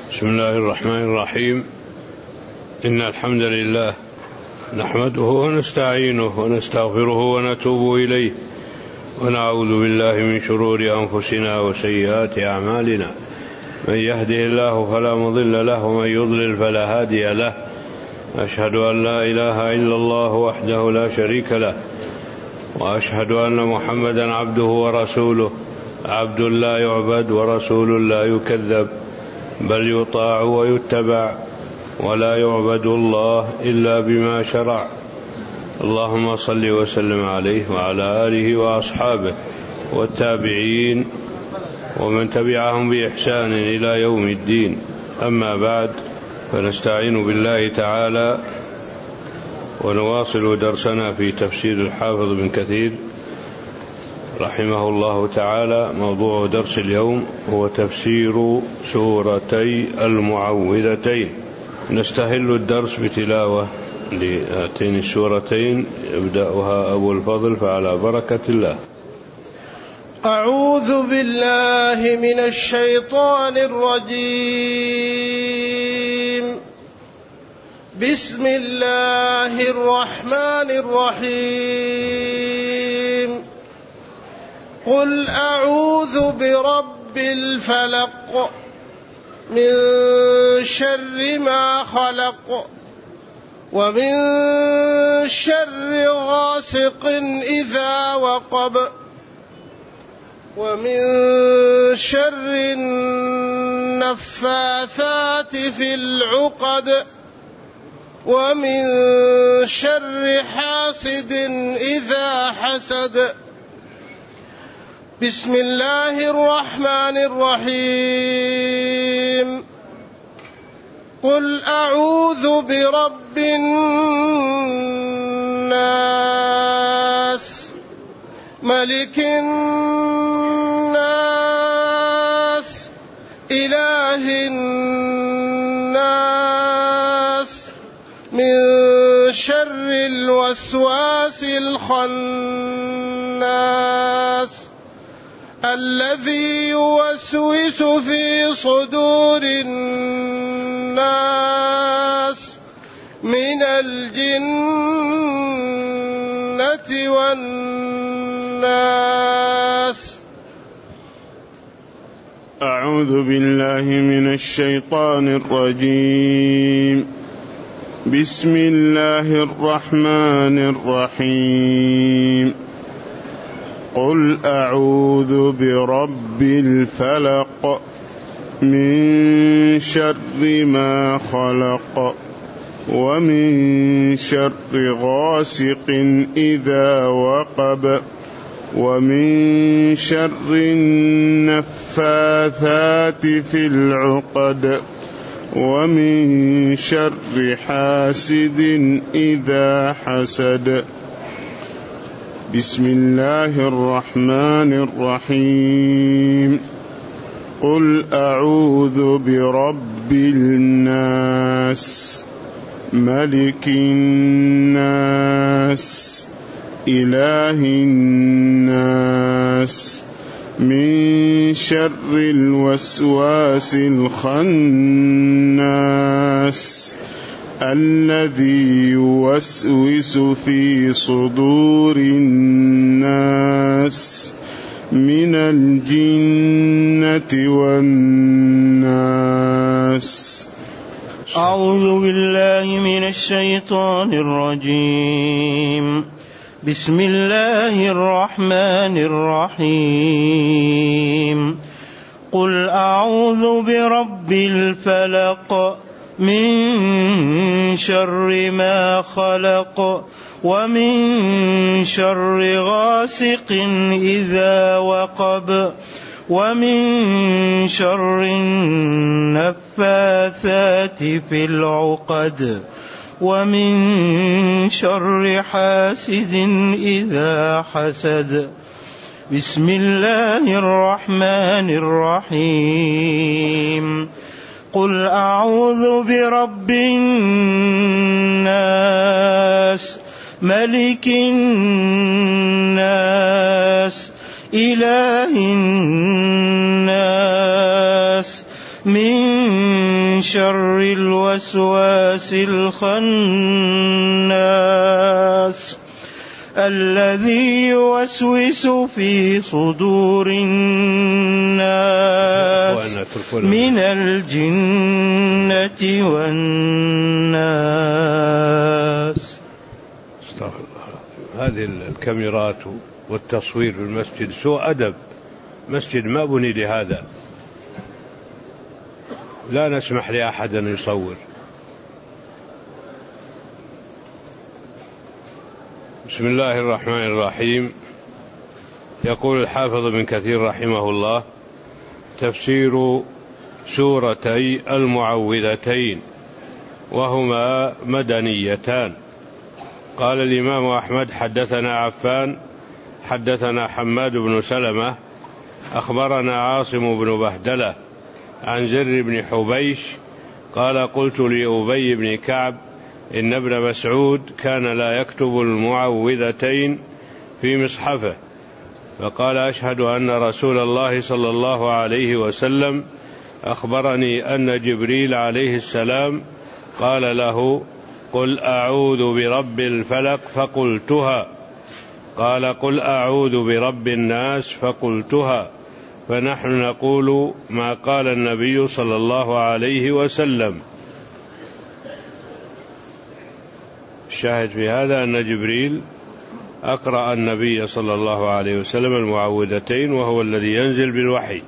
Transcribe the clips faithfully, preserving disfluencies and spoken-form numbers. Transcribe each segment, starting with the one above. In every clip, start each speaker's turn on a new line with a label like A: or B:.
A: بسم الله الرحمن الرحيم. إن الحمد لله نحمده ونستعينه ونستغفره ونتوب إليه، ونعوذ بالله من شرور أنفسنا وسيئات أعمالنا. من يهده الله فلا مضل له ومن يضلل فلا هادي له. أشهد أن لا إله إلا الله وحده لا شريك له، وأشهد أن محمدا عبده ورسوله، عبد لا يعبد ورسول لا يكذب، بل يطاع ويتبع، ولا يعبد الله إلا بما شرع. اللهم صل وسلم عليه وعلى آله وأصحابه والتابعين ومن تبعهم بإحسان إلى يوم الدين. أما بعد، فنستعين بالله تعالى ونواصل درسنا في تفسير الحافظ بن كثير رحمه الله تعالى. موضوع درس اليوم هو تفسير سورتي المعوذتين. نستهل الدرس بتلاوة لهاتين السورتين، يبدأها أبو الفضل فعلى بركة الله.
B: أعوذ بالله من الشيطان الرجيم. بسم الله الرحمن الرحيم. قل أعوذ برب الفلق من شر ما خلق، ومن شر غاسق إذا وقب، ومن شر النفاثات في العقد، ومن شر حاسد إذا حسد. بسم الله الرحمن الرحيم. قل أعوذ برب الناس، ملك الناس، إله الناس، من شر الوسواس الخناس الذي يوسوس في صدور الناس من الجنة والناس.
C: أعوذ بالله من الشيطان الرجيم. بسم الله الرحمن الرحيم. قل أعوذ برب الفلق من شر ما خلق، ومن شر غاسق إذا وقب، ومن شر النفاثات في العقد، ومن شر حاسد إذا حسد. بسم الله الرحمن الرحيم. قل أعوذ برب الناس، ملك الناس، إله الناس، من شر الوسواس الخناس الذي يوسوس في صدور الناس من الجنة والناس.
D: أعوذ بالله من الشيطان الرجيم. بسم الله الرحمن الرحيم. قل أعوذ برب الفلق من شر ما خلق، ومن شر غاسق إذا وقب، ومن شر النفاثات في العقد، ومن شر حاسد إذا حسد. بسم الله الرحمن الرحيم. قل أعوذ برب الناس، ملك الناس، إله الناس، من شر الوسواس الخناس الذي يوسوس في صدور الناس من الجنة والناس.
A: استغفر الله. هذه الكاميرات والتصوير في المسجد سوء أدب. مسجد ما بني لهذا، لا نسمح لأحد أن يصور. بسم الله الرحمن الرحيم. يقول الحافظ ابن كثير رحمه الله: تفسير سورتي المعوذتين وهما مدنيتان. قال الإمام أحمد: حدثنا عفان حدثنا حماد بن سلمة أخبرنا عاصم بن بهدلة عن زر بن حبيش قال: قلت لأبي بن كعب إن ابن مسعود كان لا يكتب المعوذتين في مصحفه، فقال: أشهد أن رسول الله صلى الله عليه وسلم أخبرني أن جبريل عليه السلام قال له: قل أعوذ برب الفلق فقلتها، قال: قل أعوذ برب الناس فقلتها، فنحن نقول ما قال النبي صلى الله عليه وسلم. الشاهد في هذا أن جبريل أقرأ النبي صلى الله عليه وسلم المعوذتين، وهو الذي ينزل بالوحي،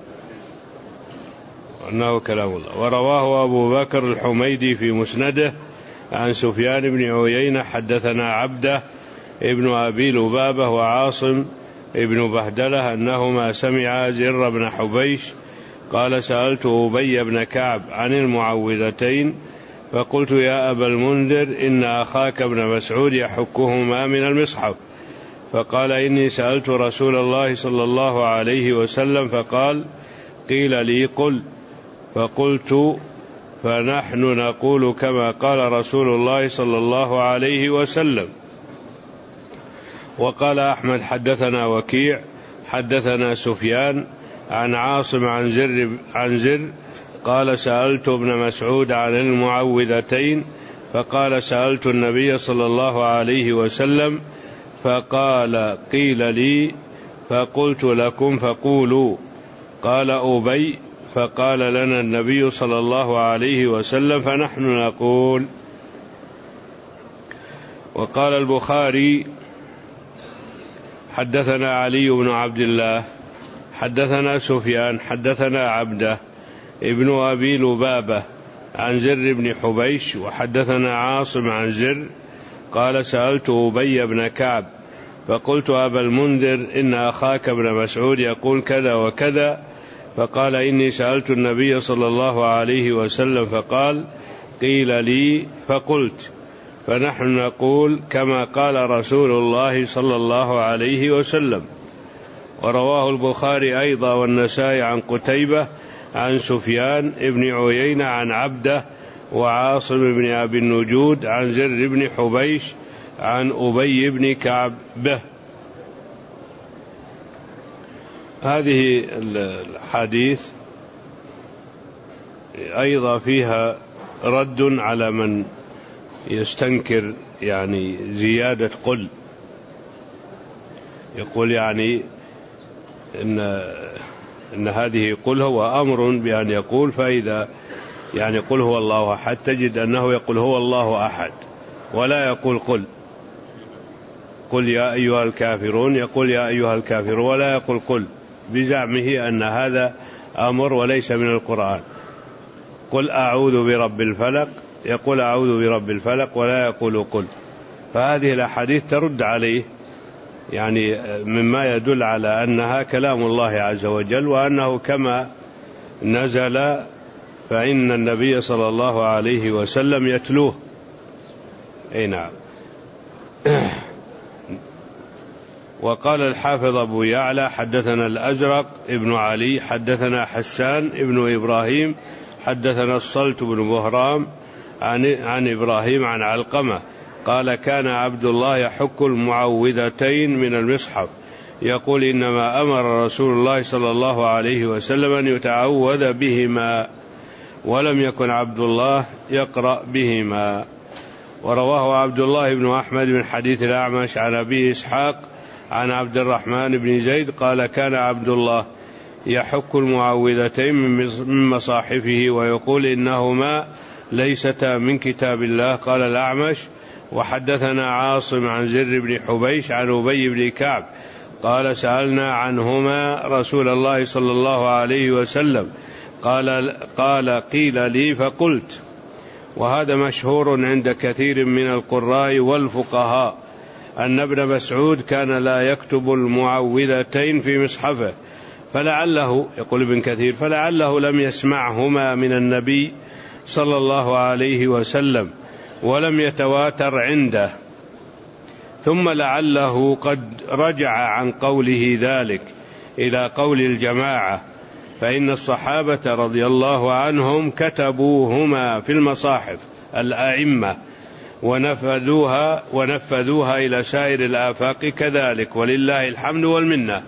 A: وأنه كلام الله. ورواه أبو بكر الحميدي في مسنده عن سفيان بن عيينة حدثنا عبده ابن أبي لبابة وعاصم ابن بهدلة أنهما سمعا زر بن حبيش قال: سألت أبي بن كعب عن المعوذتين فقلت: يا أبا المنذر إن أخاك ابن مسعود يحكهما من المصحف، فقال: إني سألت رسول الله صلى الله عليه وسلم فقال: قيل لي قل، فقلت: فنحن نقول كما قال رسول الله صلى الله عليه وسلم. وقال أحمد: حدثنا وكيع حدثنا سفيان عن عاصم عن زر, عن زر قال: سألت ابن مسعود عن المعوذتين فقال: سألت النبي صلى الله عليه وسلم فقال: قيل لي فقلت لكم فقولوا. قال أبي: فقال لنا النبي صلى الله عليه وسلم فنحن نقول. وقال البخاري: حدثنا علي بن عبد الله حدثنا سفيان حدثنا عبده ابن أبي لبابة عن زر بن حبيش وحدثنا عاصم عن زر قال: سألت أبي بن كعب فقلت: أبا المنذر إن أخاك ابن مسعود يقول كذا وكذا، فقال: إني سألت النبي صلى الله عليه وسلم فقال: قيل لي فقلت، فنحن نقول كما قال رسول الله صلى الله عليه وسلم. ورواه البخاري أيضا والنسائي عن قتيبة عن سفيان ابن عيينة عن عبده وعاصم بن أبي النجود عن زر بن حبيش عن أبي بن كعب به. هذه الحديث أيضا فيها رد على من يستنكر يعني زيادة قل، يقول يعني إن, إن هذه قل هو أمر بأن يقول، فإذا يعني قل هو الله أحد تجد أنه يقول هو الله أحد ولا يقول قل. قل يا أيها الكافرون يقول يا أيها الكافرون ولا يقول قل، بزعمه أن هذا أمر وليس من القرآن. قل أعوذ برب الفلق يقول أعوذ برب الفلق ولا يقول قل. فهذه الأحاديث ترد عليه، يعني مما يدل على أنها كلام الله عز وجل، وأنه كما نزل فإن النبي صلى الله عليه وسلم يتلوه. أي نعم. وقال الحافظ أبو يعلى: حدثنا الأزرق ابن علي حدثنا حسان ابن إبراهيم حدثنا الصلت بن بهرام عن, عن إبراهيم عن علقمة قال: كان عبد الله يحك المعوذتين من المصحف يقول: إنما أمر رسول الله صلى الله عليه وسلم أن يتعوذ بهما ولم يكن عبد الله يقرأ بهما. ورواه عبد الله بن أحمد من حديث الأعمش عن أبي إسحاق عن عبد الرحمن بن زيد قال كان عبد الله يحك المعوذتين من مصاحفه ويقول إنهما ليستا من كتاب الله. قال الأعمش وحدثنا عاصم عن زر بن حبيش عن أبي بن كعب قال سألنا عنهما رسول الله صلى الله عليه وسلم قال, قال قيل لي فقلت. وهذا مشهور عند كثير من القراء والفقهاء أن ابن مسعود كان لا يكتب المعوذتين في مصحفه، فلعله يقول ابن كثير فلعله لم يسمعهما من النبي صلى الله عليه وسلم ولم يتواتر عنده، ثم لعله قد رجع عن قوله ذلك إلى قول الجماعة، فإن الصحابة رضي الله عنهم كتبوهما في المصاحف الأئمة ونفذوها ونفذوها إلى سائر الآفاق كذلك، ولله الحمد والمنة.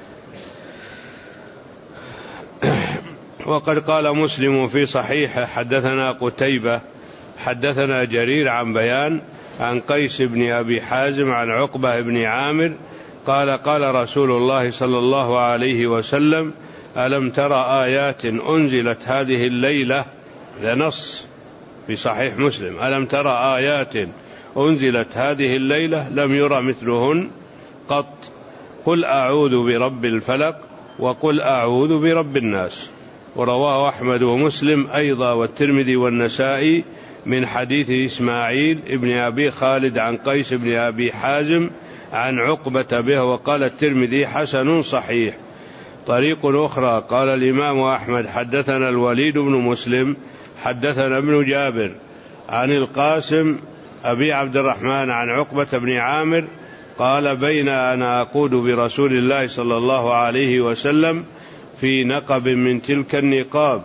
A: وقد قال مسلم في صحيحه حدثنا قتيبة حدثنا جرير عن بيان عن قيس بن أبي حازم عن عقبة بن عامر قال قال رسول الله صلى الله عليه وسلم ألم ترى آيات أنزلت هذه الليلة، لنص في صحيح مسلم، ألم ترى آيات أنزلت هذه الليلة لم يرى مثلهن قط، قل أعوذ برب الفلق وقل أعوذ برب الناس. ورواه أحمد ومسلم أيضا والترمذي والنسائي من حديث إسماعيل ابن أبي خالد عن قيس بن أبي حازم عن عقبة به، وقال الترمذي حسن صحيح. طريق أخرى قال الإمام أحمد حدثنا الوليد بن مسلم حدثنا ابن جابر عن القاسم أبي عبد الرحمن عن عقبة بن عامر قال بين أنا أقود برسول الله صلى الله عليه وسلم في نقب من تلك النقاب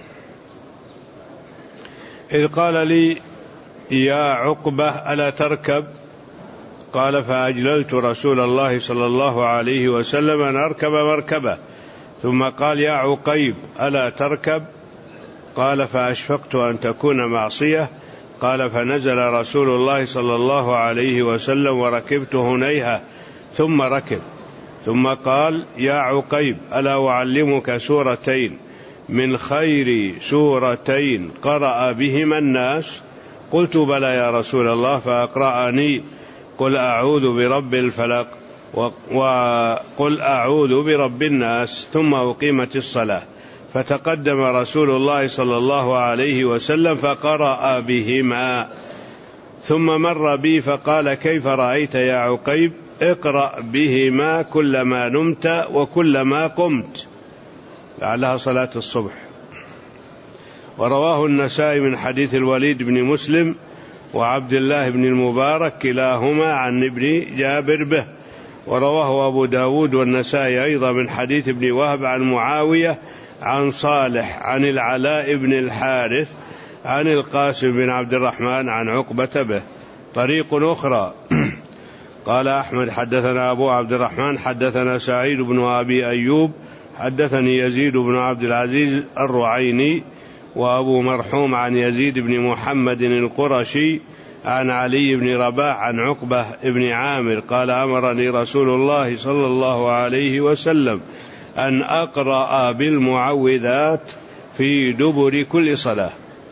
A: إذ قال لي يا عقبة ألا تركب؟ قال فأجللت رسول الله صلى الله عليه وسلم أن أركب مركبة، ثم قال يا عقيب ألا تركب؟ قال فأشفقت أن تكون معصية. قال فنزل رسول الله صلى الله عليه وسلم وركبت هنيهة ثم ركب، ثم قال يا عقيب ألا أعلمك سورتين من خير سورتين قرأ بهما الناس؟ قلت بلى يا رسول الله، فأقرأني قل أعوذ برب الفلق وقل أعوذ برب الناس، ثم أقيمت الصلاة، فتقدم رسول الله صلى الله عليه وسلم فقرأ بهما، ثم مر بي فقال كيف رأيت يا عقيب؟ اقرأ بهما كلما نمت وكلما قمت، لعلها صلاة الصبح. ورواه النسائي من حديث الوليد بن مسلم وعبد الله بن المبارك كلاهما عن ابن جابر به. ورواه أبو داود والنسائي أيضا من حديث ابن وهب عن معاوية عن صالح عن العلاء بن الحارث عن القاسم بن عبد الرحمن عن عقبة به. طريق أخرى قال أحمد حدثنا أبو عبد الرحمن حدثنا سعيد بن أبي أيوب حدثني يزيد بن عبد العزيز الرعيني وأبو مرحوم عن يزيد بن محمد القرشي عن علي بن رباح عن عقبة بن عامر قال أمرني رسول الله صلى الله عليه وسلم أن أقرأ بالمعوذات في دبر كل صلاة.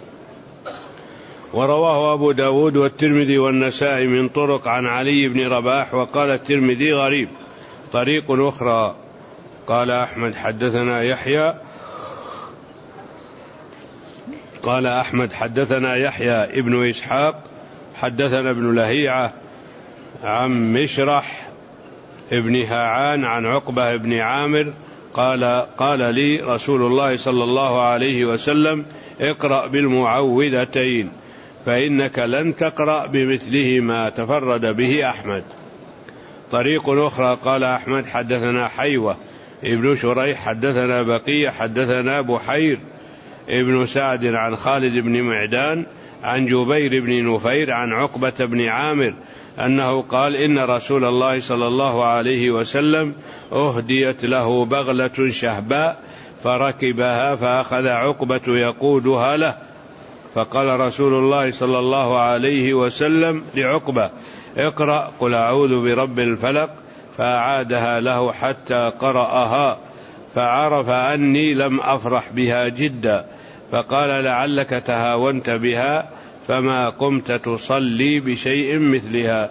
A: ورواه أبو داود والترمذي والنسائي من طرق عن علي بن رباح، وقال الترمذي غريب. طريق أخرى قال أحمد حدثنا يحيى قال أحمد حدثنا يحيى ابن إسحاق حدثنا ابن لهيعة عن مشرح ابن هاعان عن عقبة بن عامر قال قال لي رسول الله صلى الله عليه وسلم اقرأ بالمعوذتين فإنك لن تقرأ بمثلهما، تفرد به أحمد. طريق أخرى قال أحمد حدثنا حيوة ابن شريح حدثنا بقية حدثنا بحير ابن سعد عن خالد بن معدان عن جبير بن نفير عن عقبة بن عامر أنه قال إن رسول الله صلى الله عليه وسلم أهديت له بغلة شهباء فركبها فأخذ عقبة يقودها له، فقال رسول الله صلى الله عليه وسلم لعقبة: اقرأ قل أعوذ برب الفلق، فأعادها له حتى قرأها، فعرف أني لم أفرح بها جدا، فقال: لعلك تهاونت بها فما قمت تصلي بشيء مثلها.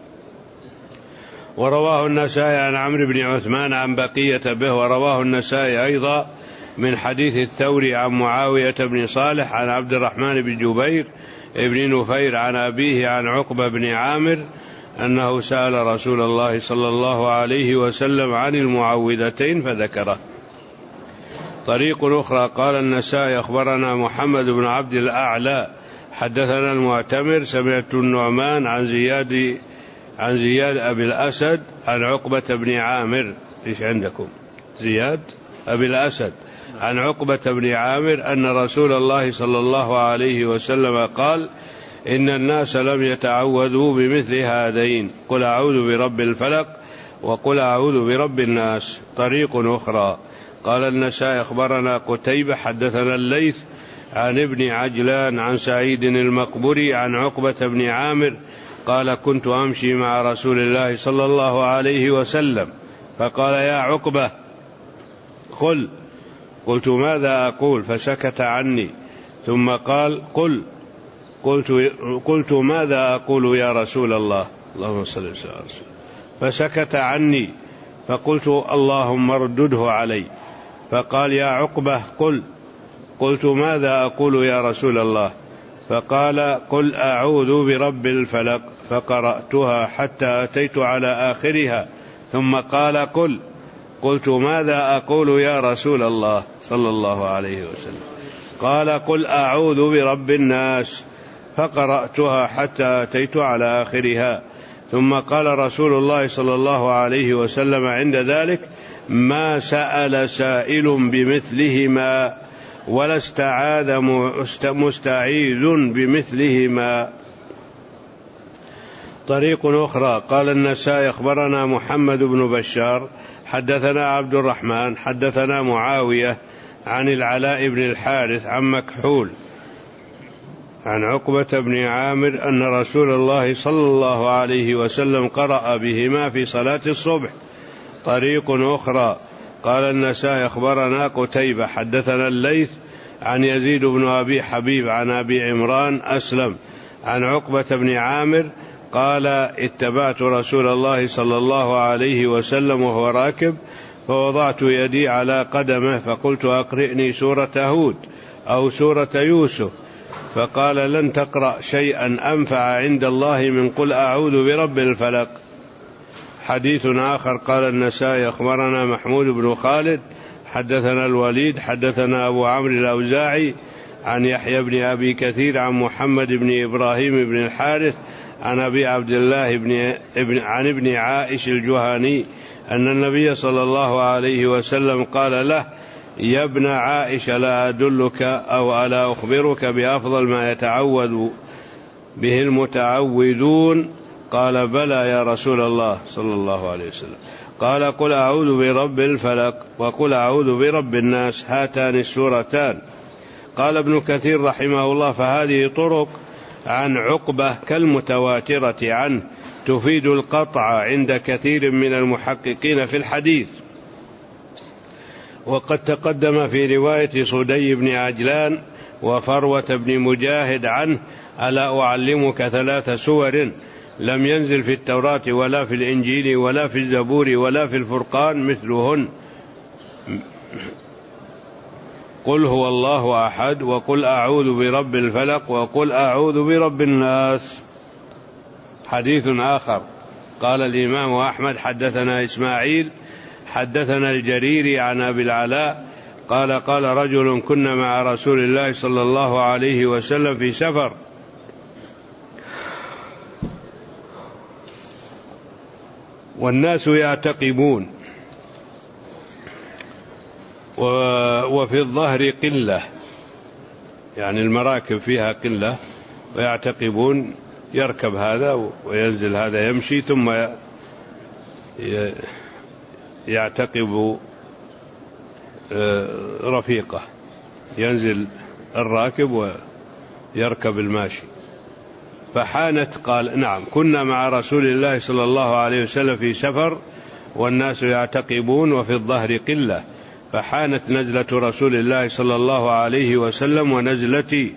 A: ورواه النسائي عن عمرو بن عثمان عن بقية به. ورواه النسائي أيضا من حديث الثوري عن معاوية بن صالح عن عبد الرحمن بن جبير بن نفير عن أبيه عن عقبة بن عامر أنه سأل رسول الله صلى الله عليه وسلم عن المعوذتين فذكره. طريق أخرى. قال النسائي: أخبرنا محمد بن عبد الأعلى حدثنا المعتمر سمعت النعمان عن زياد عن زياد أبي الأسد عن عقبة بن عامر. إيش عندكم؟ زياد أبي الأسد عن عقبة بن عامر أن رسول الله صلى الله عليه وسلم قال: إن الناس لم يتعوذوا بمثل هذين، قل أعوذ برب الفلق وقل أعوذ برب الناس. طريق أخرى. قال النسائي: أخبرنا قتيبة حدثنا الليث عن ابن عجلان عن سعيد المقبري عن عقبة بن عامر قال: كنت أمشي مع رسول الله صلى الله عليه وسلم فقال: يا عقبة قل. قلت: ماذا أقول؟ فسكت عني، ثم قال: قل. قلت, قلت ماذا أقول يا رسول الله؟ اللهم صل وسلم على رسول. فسكت عني، فقلت: اللهم ردده علي. فقال: يا عقبة قل. قلت: ماذا أقول يا رسول الله؟ فقال: قل أعوذ برب الفلق، فقرأتها حتى أتيت على آخرها، ثم قال: قل. قلت: ماذا أقول يا رسول الله صلى الله عليه وسلم؟ قال: قل أعوذ برب الناس، فقرأتها حتى أتيت على آخرها، ثم قال رسول الله صلى الله عليه وسلم عند ذلك: ما سأل سائل بمثلهما ولا استعاذ مستعيذ بمثلهما. طريق أخرى. قال النسائي: أخبرنا محمد بن بشار حدثنا عبد الرحمن حدثنا معاوية عن العلاء بن الحارث عن مكحول عن عقبة بن عامر أن رسول الله صلى الله عليه وسلم قرأ بهما في صلاة الصبح. طريق أخرى. قال النسائي: أخبرنا قتيبة حدثنا الليث عن يزيد بن أبي حبيب عن أبي عمران أسلم عن عقبة بن عامر قال: اتبعت رسول الله صلى الله عليه وسلم وهو راكب، فوضعت يدي على قدمه فقلت: أقرئني سورة هود أو سورة يوسف، فقال: لن تقرأ شيئا أنفع عند الله من قل أعوذ برب الفلق. حديث آخر. قال النسائي: أخبرنا محمود بن خالد حدثنا الوليد حدثنا أبو عمرو الأوزاعي عن يحيى بن أبي كثير عن محمد بن إبراهيم بن الحارث عن أبي عبد الله بن ابن عن ابن عائش الجهني أن النبي صلى الله عليه وسلم قال له: يا ابن عائش، لا أدلك أو ألا أخبرك بأفضل ما يتعوذ به المتعوذون؟ قال: بلى يا رسول الله صلى الله عليه وسلم. قال: قل أعوذ برب الفلق وقل أعوذ برب الناس، هاتان السورتان. قال ابن كثير رحمه الله: فهذه طرق عن عقبة كالمتواترة عنه تفيد القطع عند كثير من المحققين في الحديث. وقد تقدم في رواية صدي بن عجلان وفروة بن مجاهد عنه: ألا أعلمك ثلاث سور لم ينزل في التوراة ولا في الإنجيل ولا في الزبور ولا في الفرقان مثلهن: قل هو الله أحد، وقل أعوذ برب الفلق، وقل أعوذ برب الناس. حديث آخر. قال الإمام أحمد: حدثنا إسماعيل حدثنا الجريري عن أبي العلاء قال: قال رجل: كنا مع رسول الله صلى الله عليه وسلم في سفر، والناس يعتقبون، وفي الظهر قلة، يعني المراكب فيها قلة، ويعتقبون، يركب هذا وينزل هذا يمشي، ثم يعتقب رفيقة، ينزل الراكب ويركب الماشي. فحانت، قال نعم كنا مع رسول الله صلى الله عليه وسلم في سفر والناس يعتقبون وفي الظهر قلة، فحانت نزلة رسول الله صلى الله عليه وسلم ونزلتي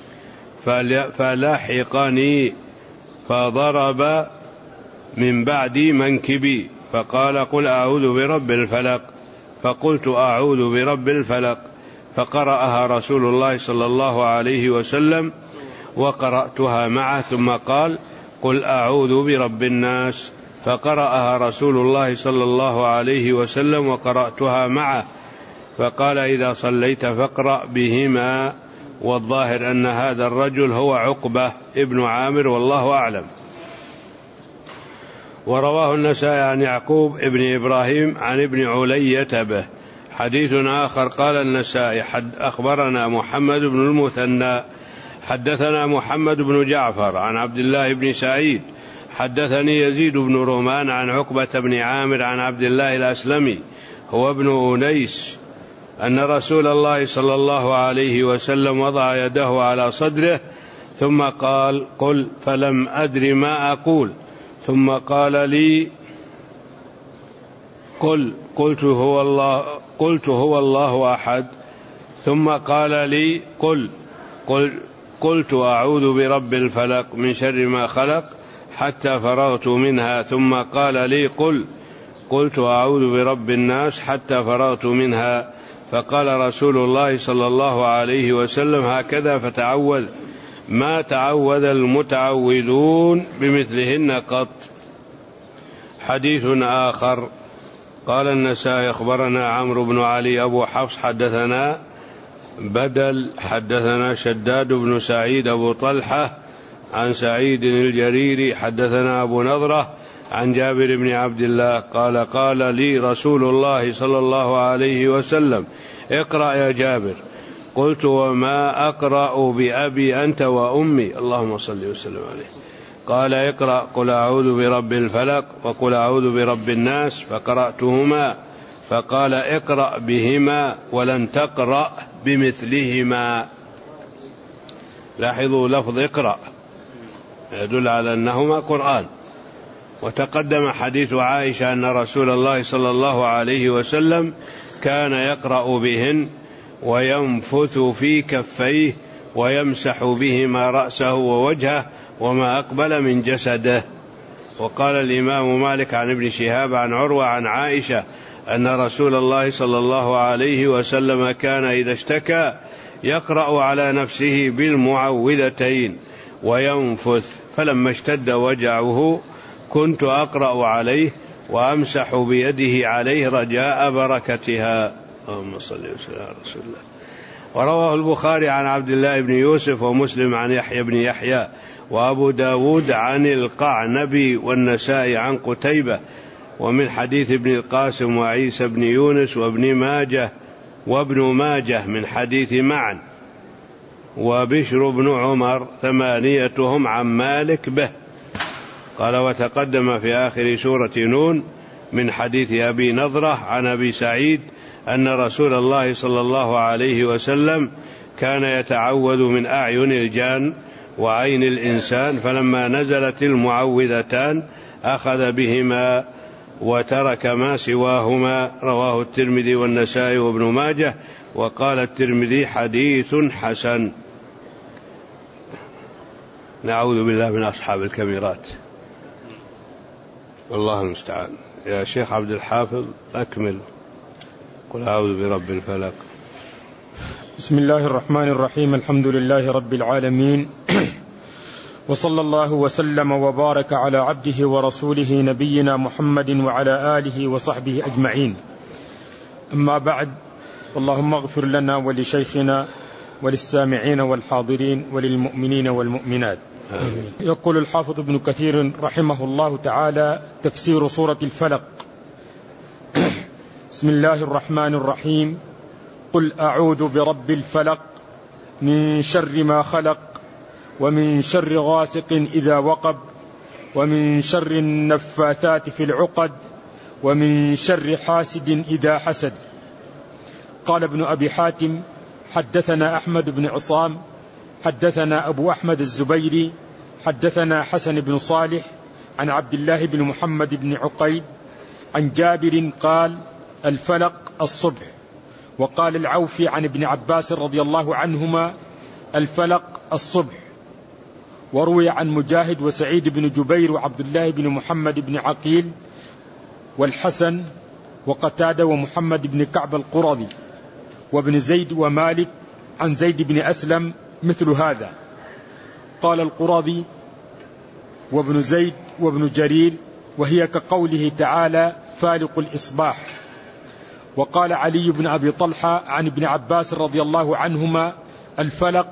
A: فلاحقني فضرب من بعدي منكبي فقال قل أعوذ برب الفلق، فقلت أعوذ برب الفلق، فقرأها رسول الله صلى الله عليه وسلم وقرأتها معه، ثم قال قل أعوذ برب الناس، فقرأها رسول الله صلى الله عليه وسلم وقرأتها معه، فقال إذا صليت فاقرأ بهما، والظاهر أن هذا الرجل هو عقبة ابن عامر والله أعلم. ورواه النسائي عن يعقوب ابن إبراهيم عن ابن علية به. حديث آخر قال النسائي حد أخبرنا محمد بن المثنى حدثنا محمد بن جعفر عن عبد الله بن سعيد حدثني يزيد بن رومان عن عقبة بن عامر عن عبد الله الأسلمي هو ابن أنيس أن رسول الله صلى الله عليه وسلم وضع يده على صدره ثم قال قل، فلم أدر ما أقول، ثم قال لي قل، قلت هو الله قلت هو الله أحد، ثم قال لي قل، قل قلت أعوذ برب الفلق من شر ما خلق حتى فرغت منها، ثم قال لي قل، قلت أعوذ برب الناس حتى فرغت منها، فقال رسول الله صلى الله عليه وسلم هكذا فتعوذ ما تعوذ المتعوذون بمثلهن قط. حديث آخر قال النسائي أخبرنا عمرو بن علي أبو حفص حدثنا بدل حدثنا شداد بن سعيد أبو طلحة عن سعيد الجريري حدثنا أبو نضرة عن جابر بن عبد الله قال قال لي رسول الله صلى الله عليه وسلم اقرأ يا جابر، قلت وما أقرأ بأبي أنت وأمي، اللهم صل وسلم عليه، قال اقرأ قل أعوذ برب الفلق وقل أعوذ برب الناس، فقرأتهما، فقال اقرأ بهما ولن تقرأ بمثلهما. لاحظوا لفظ اقرأ يدل على أنهما قرآن. وتقدم حديث عائشة أن رسول الله صلى الله عليه وسلم كان يقرأ بهن وينفث في كفيه ويمسح بهما رأسه ووجهه وما أقبل من جسده. وقال الإمام مالك عن ابن شهاب عن عروة عن عائشة أن رسول الله صلى الله عليه وسلم كان إذا اشتكى يقرأ على نفسه بالمعوذتين وينفث، فلما اشتد وجعه كنت أقرأ عليه وأمسح بيده عليه رجاء بركتها. اللهم صل وسلم على رسول الله. ورواه البخاري عن عبد الله بن يوسف ومسلم عن يحيى بن يحيى وأبو داود عن القعنبي والنسائي عن قتيبة، ومن حديث ابن القاسم وعيسى بن يونس وابن ماجه وابن ماجه من حديث معن وبشر بن عمر ثمانيتهم عن مالك به. قال وتقدم في آخر سورة نون من حديث أبي نضرة عن أبي سعيد أن رسول الله صلى الله عليه وسلم كان يتعوذ من أعين الجان وعين الإنسان، فلما نزلت المعوذتان أخذ بهما وترك ما سواهما. رواه الترمذي والنسائي وابن ماجه، وقال الترمذي حديث حسن. نعوذ بالله من أصحاب الكبيرات، والله المستعان. يا شيخ عبد الحافظ أكمل، قل أعوذ برب الفلق.
E: بسم الله الرحمن الرحيم، الحمد لله رب العالمين، وصلى الله وسلم وبارك على عبده ورسوله نبينا محمد وعلى آله وصحبه أجمعين. أما بعد، اللهم اغفر لنا ولشيخنا وللسامعين والحاضرين وللمؤمنين والمؤمنات. آمين. يقول الحافظ ابن كثير رحمه الله تعالى: تفسير سورة الفلق. بسم الله الرحمن الرحيم. قل أعوذ برب الفلق من شر ما خلق ومن شر غاسق إذا وقب ومن شر النفاثات في العقد ومن شر حاسد إذا حسد. قال ابن أبي حاتم حدثنا أحمد بن عصام حدثنا أبو أحمد الزبيري حدثنا حسن بن صالح عن عبد الله بن محمد بن عقيد عن جابر قال الفلق الصبح. وقال العوفي عن ابن عباس رضي الله عنهما الفلق الصبح. وروي عن مجاهد وسعيد بن جبير وعبد الله بن محمد بن عقيل والحسن وقتادة ومحمد بن كعب القرظي وابن زيد ومالك عن زيد بن أسلم مثل هذا. قال القرظي وابن زيد وابن جرير وهي كقوله تعالى فالق الإصباح. وقال علي بن أبي طلحة عن ابن عباس رضي الله عنهما الفلق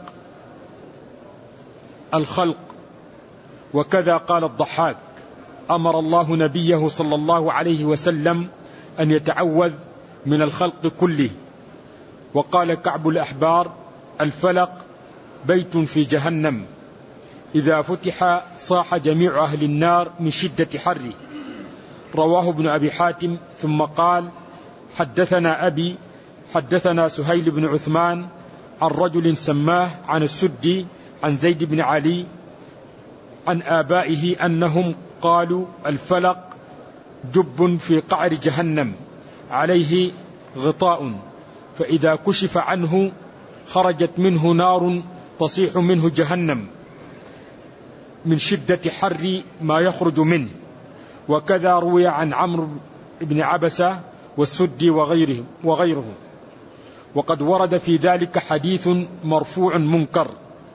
E: الخلق. وكذا قال الضحاك أمر الله نبيه صلى الله عليه وسلم أن يتعوذ من الخلق كله. وقال كعب الأحبار الفلق بيت في جهنم إذا فتح صاح جميع أهل النار من شدة حره. رواه ابن أبي حاتم ثم قال حدثنا أبي حدثنا سهيل بن عثمان عن رجل سماه عن السدي عن زيد بن علي عن آبائه أنهم قالوا الفلق جب في قعر جهنم عليه غطاء فإذا كشف عنه خرجت منه نار تصيح منه جهنم من شدة حر ما يخرج منه. وكذا روي عن عمرو بن عبسة والسدي وغيره, وغيره. وقد ورد في ذلك حديث مرفوع منكر.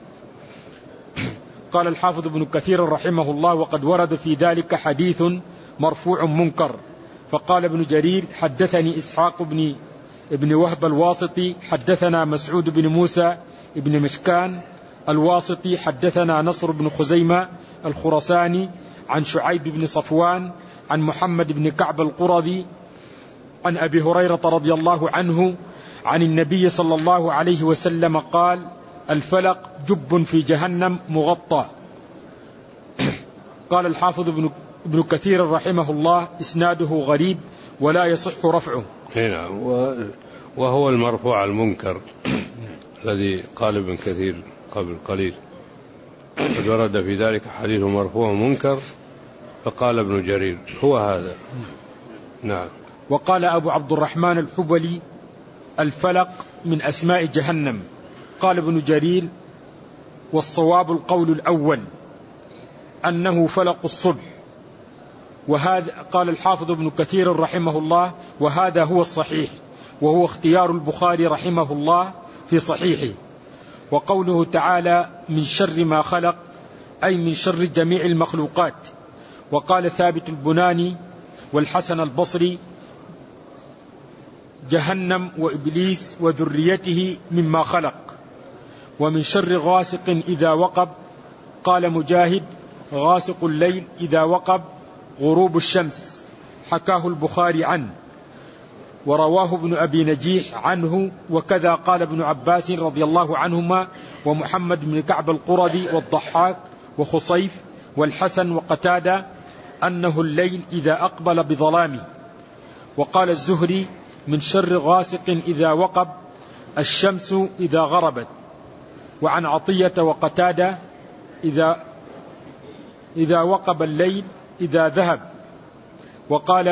E: قال الحافظ ابن كثير رحمه الله وقد ورد في ذلك حديث مرفوع منكر. فقال ابن جرير حدثني إسحاق بن ابن وهب الواسطي حدثنا مسعود بن موسى ابن مشكان الواسطي حدثنا نصر بن خزيمة الخرساني عن شعيب بن صفوان عن محمد بن كعب القرظي عن أبي هريرة رضي الله عنه عن النبي صلى الله عليه وسلم قال الفلق جب في جهنم مغطى. قال الحافظ ابن ابن كثير رحمه الله إسناده غريب ولا يصح رفعه.
A: هنا وهو المرفوع المنكر الذي قال ابن كثير قبل قليل. قد ورد في ذلك حديث مرفوع منكر فقال ابن جرير هو هذا. نعم.
E: وقال أبو عبد الرحمن الحبلي الفلق من أسماء جهنم. قال ابن جرير والصواب القول الأول أنه فلق الصبح. وهذا قال الحافظ ابن كثير رحمه الله وهذا هو الصحيح وهو اختيار البخاري رحمه الله في صحيحه. وقوله تعالى من شر ما خلق أي من شر جميع المخلوقات. وقال ثابت البناني والحسن البصري جهنم وإبليس وذريته مما خلق. ومن شر غاسق إذا وقب قال مجاهد غاسق الليل إذا وقب غروب الشمس حكاه البخاري عنه. ورواه ابن أبي نجيح عنه. وكذا قال ابن عباس رضي الله عنهما ومحمد بن كعب القرظي والضحاك وخصيف والحسن وقتادة أنه الليل إذا أقبل بظلامه. وقال الزهري من شر غاسق إذا وقب الشمس إذا غربت. وعن عطية وقتادة إذا إذا وقب الليل إذا ذهب. وقال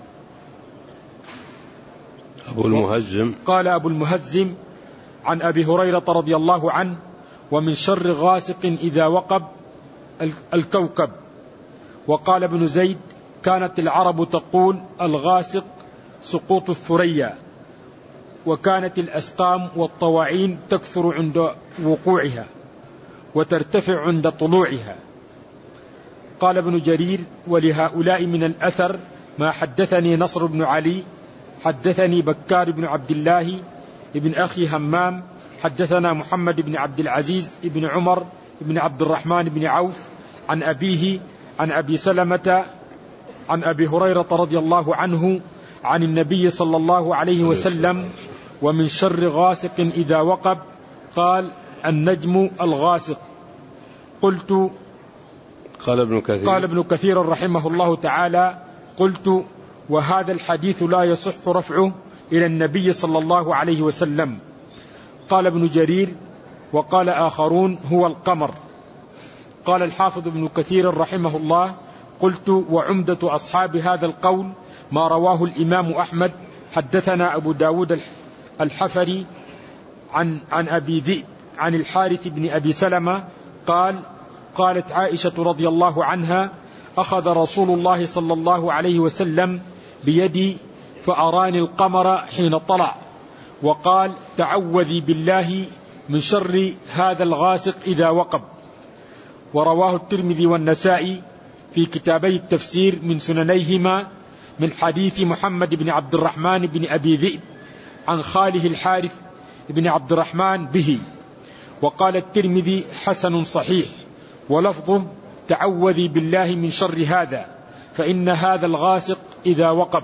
A: أبو المهزم
E: قال أبو المهزم عن أبي هريرة رضي الله عنه ومن شر غاسق إذا وقب الكوكب. وقال ابن زيد كانت العرب تقول الغاسق سقوط الثريا. وكانت الأسقام والطواعين تكثر عند وقوعها وترتفع عند طلوعها. قال ابن جرير ولهؤلاء من الأثر ما حدثني نصر بن علي حدثني بكار بن عبد الله ابن أخي همام حدثنا محمد بن عبد العزيز ابن عمر بن عبد الرحمن بن عوف عن أبيه عن أبي سلمة عن أبي هريرة رضي الله عنه عن النبي صلى الله عليه وسلم ومن شر غاسق إذا وقب قال النجم الغاسق. قلت
A: قال ابن كثير
E: قال ابن كثير رحمه الله تعالى قلت وهذا الحديث لا يصح رفعه إلى النبي صلى الله عليه وسلم. قال ابن جرير وقال آخرون هو القمر. قال الحافظ ابن كثير رحمه الله: قلت وعمدة أصحاب هذا القول ما رواه الإمام أحمد. حدثنا أبو داود الحفري عن, عن أبي ذئب عن الحارث بن أبي سلمة قال: قالت عائشة رضي الله عنها: أخذ رسول الله صلى الله عليه وسلم بيدي فأراني القمر حين طلع، وقال: تعوذي بالله من شر هذا الغاسق إذا وقب. ورواه الترمذي والنسائي في كتابي التفسير من سننيهما من حديث محمد بن عبد الرحمن بن أبي ذئب عن خاله الحارث بن عبد الرحمن به. وقال الترمذي: حسن صحيح، ولفظه: تعوذي بالله من شر هذا، فإن هذا الغاسق إذا وقب.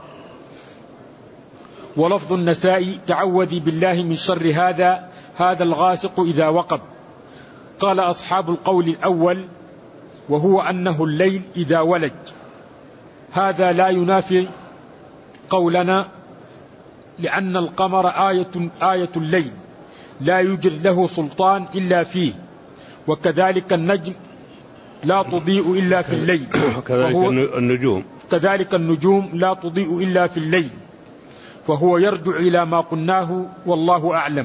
E: ولفظ النسائي: تعوذي بالله من شر هذا، هذا الغاسق إذا وقب. قال أصحاب القول الأول وهو أنه الليل إذا ولج. هذا لا ينافي قولنا، لأن القمر آية, آية الليل لا يوجد له سلطان إلا فيه، وكذلك النجم لا تضيء إلا في الليل،
A: كذلك النجوم
E: كذلك النجوم لا تضيء إلا في الليل، فهو يرجع إلى ما قلناه والله أعلم.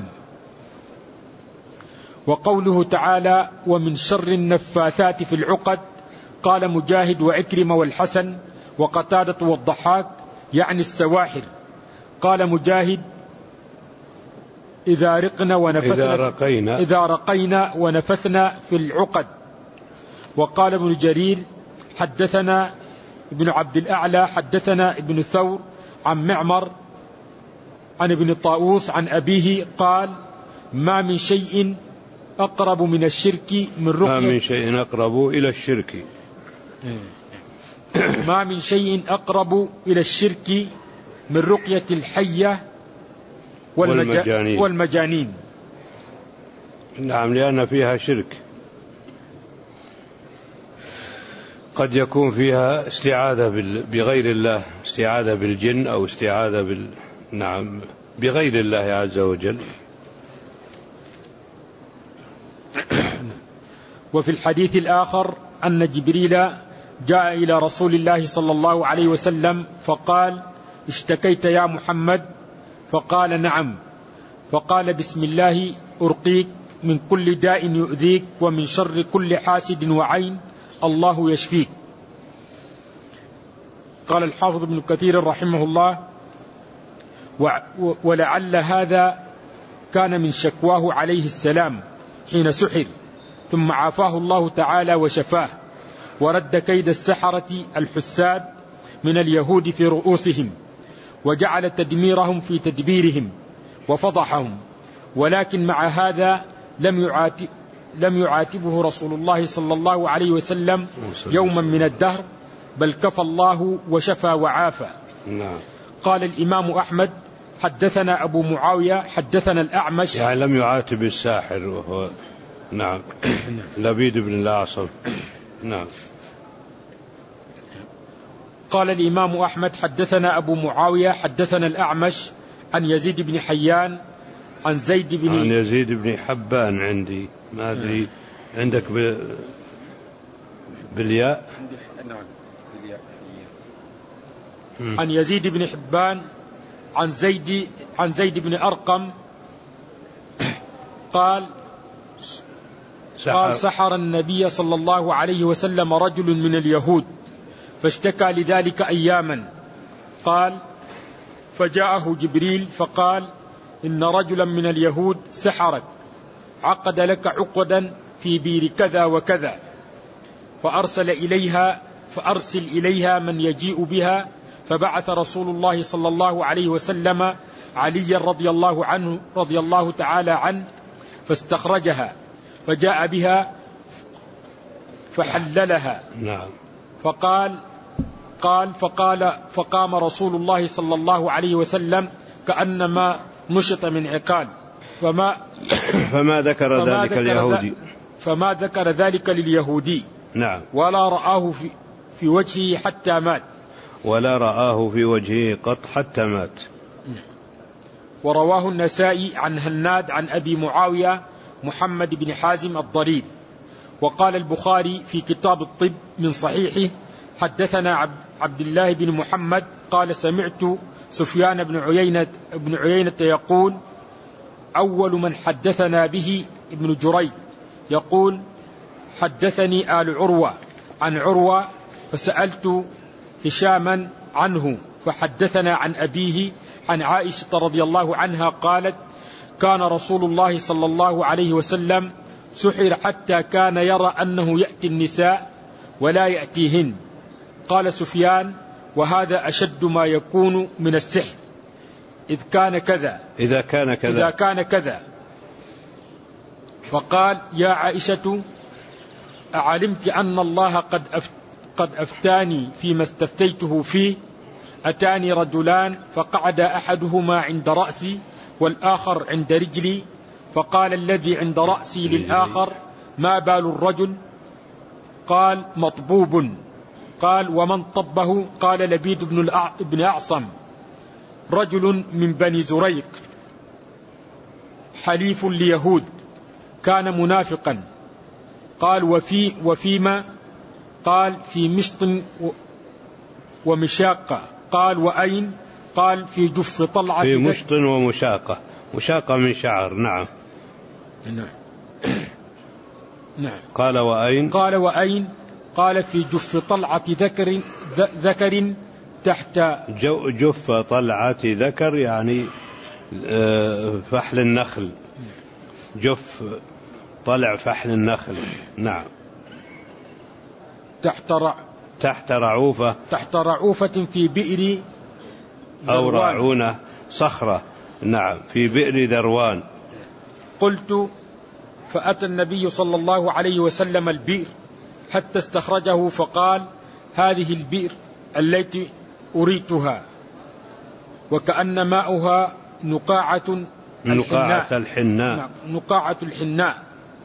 E: وقوله تعالى: ومن شر النفاثات في العقد، قال مجاهد وعكرمة والحسن وقتادة والضحاك يعني السواحر. قال مجاهد: إذا رقنا ونفثنا
A: إذا رقينا,
E: إذا رقينا ونفثنا في العقد. وقال ابن جرير: حدثنا ابن عبد الأعلى حدثنا ابن ثور عن معمر عن ابن طاووس عن أبيه قال: ما من شيء أقرب من الشرك من رقية
A: ما من شيء أقرب إلى الشرك
E: ما من شيء أقرب إلى الشرك من رقية الحية والمجانين, والمجانين.
A: نعم، لأن فيها شرك. قد يكون فيها استعاذة بغير الله، استعاذة بالجن أو استعاذة بال... نعم بغير الله عز وجل.
E: وفي الحديث الآخر أن جبريل جاء إلى رسول الله صلى الله عليه وسلم فقال: اشتكيت يا محمد؟ فقال: نعم. فقال: بسم الله أرقيك من كل داء يؤذيك ومن شر كل حاسد وعين، الله يشفيك. قال الحافظ ابن كثير رحمه الله: ولعل هذا كان من شكواه عليه السلام حين سحر، ثم عافاه الله تعالى وشفاه، ورد كيد السحرة الحساد من اليهود في رؤوسهم، وجعل تدميرهم في تدبيرهم وفضحهم. ولكن مع هذا لم يعاتب لم يعاتبه رسول الله صلى الله عليه وسلم يوما من الدهر، بل كفى الله وشفى وعافى. قال الإمام أحمد: حدثنا أبو معاوية حدثنا الأعمش.
A: يعني لم يعاتب الساحر وهو نعم لبيد بن الأعصم. نعم.
E: قال الإمام أحمد: حدثنا أبو معاوية حدثنا الأعمش عن يزيد بن حيان عن زيد بن
A: عن يزيد بن حبان. عندي ما أدري عندك ب... بالياء.
E: عن يزيد بن حبان عن زيد عن زيد بن أرقم قال
A: سحر.
E: قال: سحر النبي صلى الله عليه وسلم رجل من اليهود فاشتكى لذلك أياما. قال: فجاءه جبريل فقال: إن رجلا من اليهود سحرك، عقد لك عقدا في بير كذا وكذا، فأرسل إليها فأرسل إليها من يجيء بها. فبعث رسول الله صلى الله عليه وسلم علي رضي الله عنه رضي الله تعالى عنه فاستخرجها، فجاء بها فحللها.
A: نعم.
E: فقال قال فقال فقام رسول الله صلى الله عليه وسلم كأنما نشط من عقال، فما
A: فما ذكر
E: فما
A: ذلك
E: ذكر
A: اليهودي
E: فما ذكر ذلك لليهودي.
A: نعم.
E: ولا رآه في, في وجهه حتى مات.
A: ولا رآه في وجهه قط حتى مات.
E: ورواه النسائي عن هناد عن أبي معاوية محمد بن حازم الضرير. وقال البخاري في كتاب الطب من صحيحه: حدثنا عبد الله بن محمد قال سمعت سفيان بن عيينة, بن عيينة يقول: أول من حدثنا به ابن جريج يقول: حدثني آل عروة عن عروة، فسألت هشاما عنه فحدثنا عن أبيه عن عائشة رضي الله عنها قالت: كان رسول الله صلى الله عليه وسلم سحر حتى كان يرى أنه يأتي النساء ولا يأتيهن. قال سفيان: وهذا أشد ما يكون من السحر إذ كان كذا
A: إذا كان كذا
E: إذا كان كذا. فقال: يا عائشة، أعلمت أن الله قد أفت قد أفتاني فيما استفتيته فيه؟ أتاني رجلان فقعد أحدهما عند رأسي والآخر عند رجلي، فقال الذي عند رأسي للآخر: ما بال الرجل؟ قال: مطبوب. قال: ومن طبه؟ قال: لبيد بن, بن أعصم، رجل من بني زريق حليف ليهود، كان منافقا. قال: وفي وفيما؟ قال: في مشط ومشاقة. قال: وأين؟ قال: في جف طلعة.
A: في مشط ومشاقة، مشاقة من شعر. نعم
E: نعم نعم.
A: قال: وأين؟
E: قال: وأين؟ قال: في جف طلعة ذكر ذكر تحت
A: جف طلعة ذكر، يعني فحل النخل، جف طلع فحل النخل. نعم.
E: تحت رع...
A: تحت رعوفة
E: تحت رعوفة في بئر
A: أو رعونة صخرة. نعم، في بئر ذروان.
E: قلت: فأتى النبي صلى الله عليه وسلم البئر حتى استخرجه، فقال: هذه البئر التي أريتها، وكأن ماؤها نقاعة
A: نقاعة الحناء
E: نقاعة الحناء،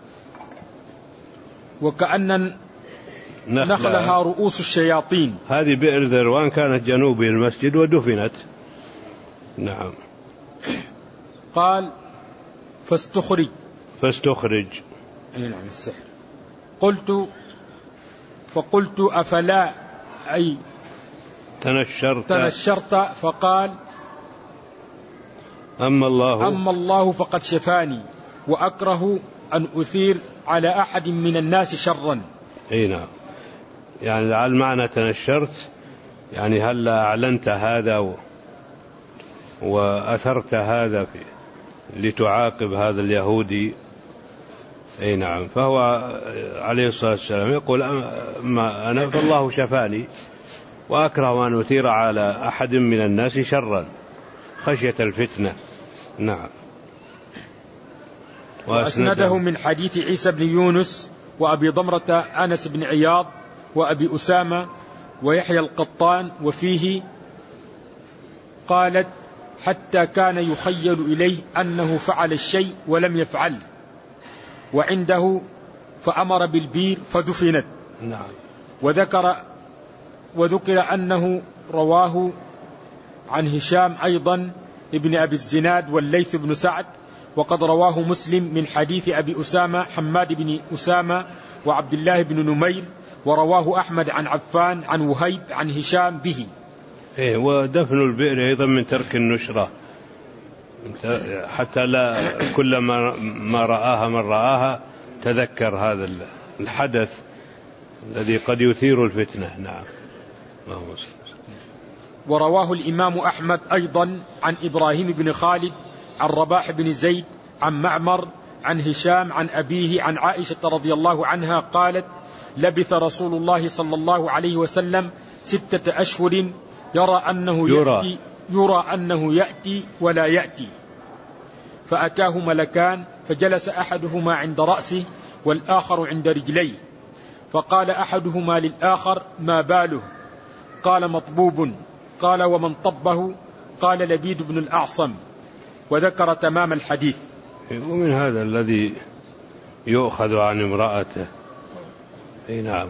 E: وكأن نخلها رؤوس الشياطين.
A: هذه بئر ذروان كانت جنوب المسجد ودفنت. نعم.
E: قال: فاستخرج
A: فاستخرج
E: نعم السحر. قلت فقلت: أفلا أي
A: تنشرت
E: تنشرت؟ فقال:
A: أما الله
E: أما الله فقد شفاني، وأكره أن أثير على أحد من الناس شرا.
A: أي نعم، يعني على المعنى تنشرت، يعني هل أعلنت هذا و... وأثرت هذا في... لتعاقب هذا اليهودي. أي نعم. فهو عليه الصلاة والسلام يقول: أما أنا فالله شفاني، وأكره أن أثير على أحد من الناس شرا خشية الفتنة. نعم.
E: وأسنده من حديث عيسى بن يونس وأبي ضمرة أنس بن عياض وأبي أسامة ويحيى القطان، وفيه قالت: حتى كان يخيل إليه أنه فعل الشيء ولم يفعل، وعنده فأمر بالبير فدفنت.
A: نعم.
E: وذكر وذكر أنه رواه عن هشام أيضا ابن أبي الزناد والليث بن سعد، وقد رواه مسلم من حديث أبي أسامة حماد بن أسامة وعبد الله بن نمير، ورواه أحمد عن عفان عن وهيب عن هشام به.
A: إيه، ودفن البئر أيضا من ترك النشرة، حتى لا كل ما, ما رآها من رآها تذكر هذا الحدث الذي قد يثير الفتنة. نعم. اللهم صل.
E: ورواه الإمام أحمد أيضا عن إبراهيم بن خالد عن رباح بن زيد عن معمر عن هشام عن أبيه عن عائشة رضي الله عنها قالت: لبث رسول الله صلى الله عليه وسلم ستة أشهر يرى أنه
A: يرى.
E: يأتي, يرى أنه يأتي ولا يأتي، فأتاه ملكان فجلس أحدهما عند رأسه والآخر عند رجليه، فقال أحدهما للآخر: ما باله؟ قال: مطبوب. قال: ومن طبه؟ قال: لبيد بن الأعصم، وذكر تمام الحديث.
A: ومن هذا الذي يؤخذ عن امرأته. اي نعم،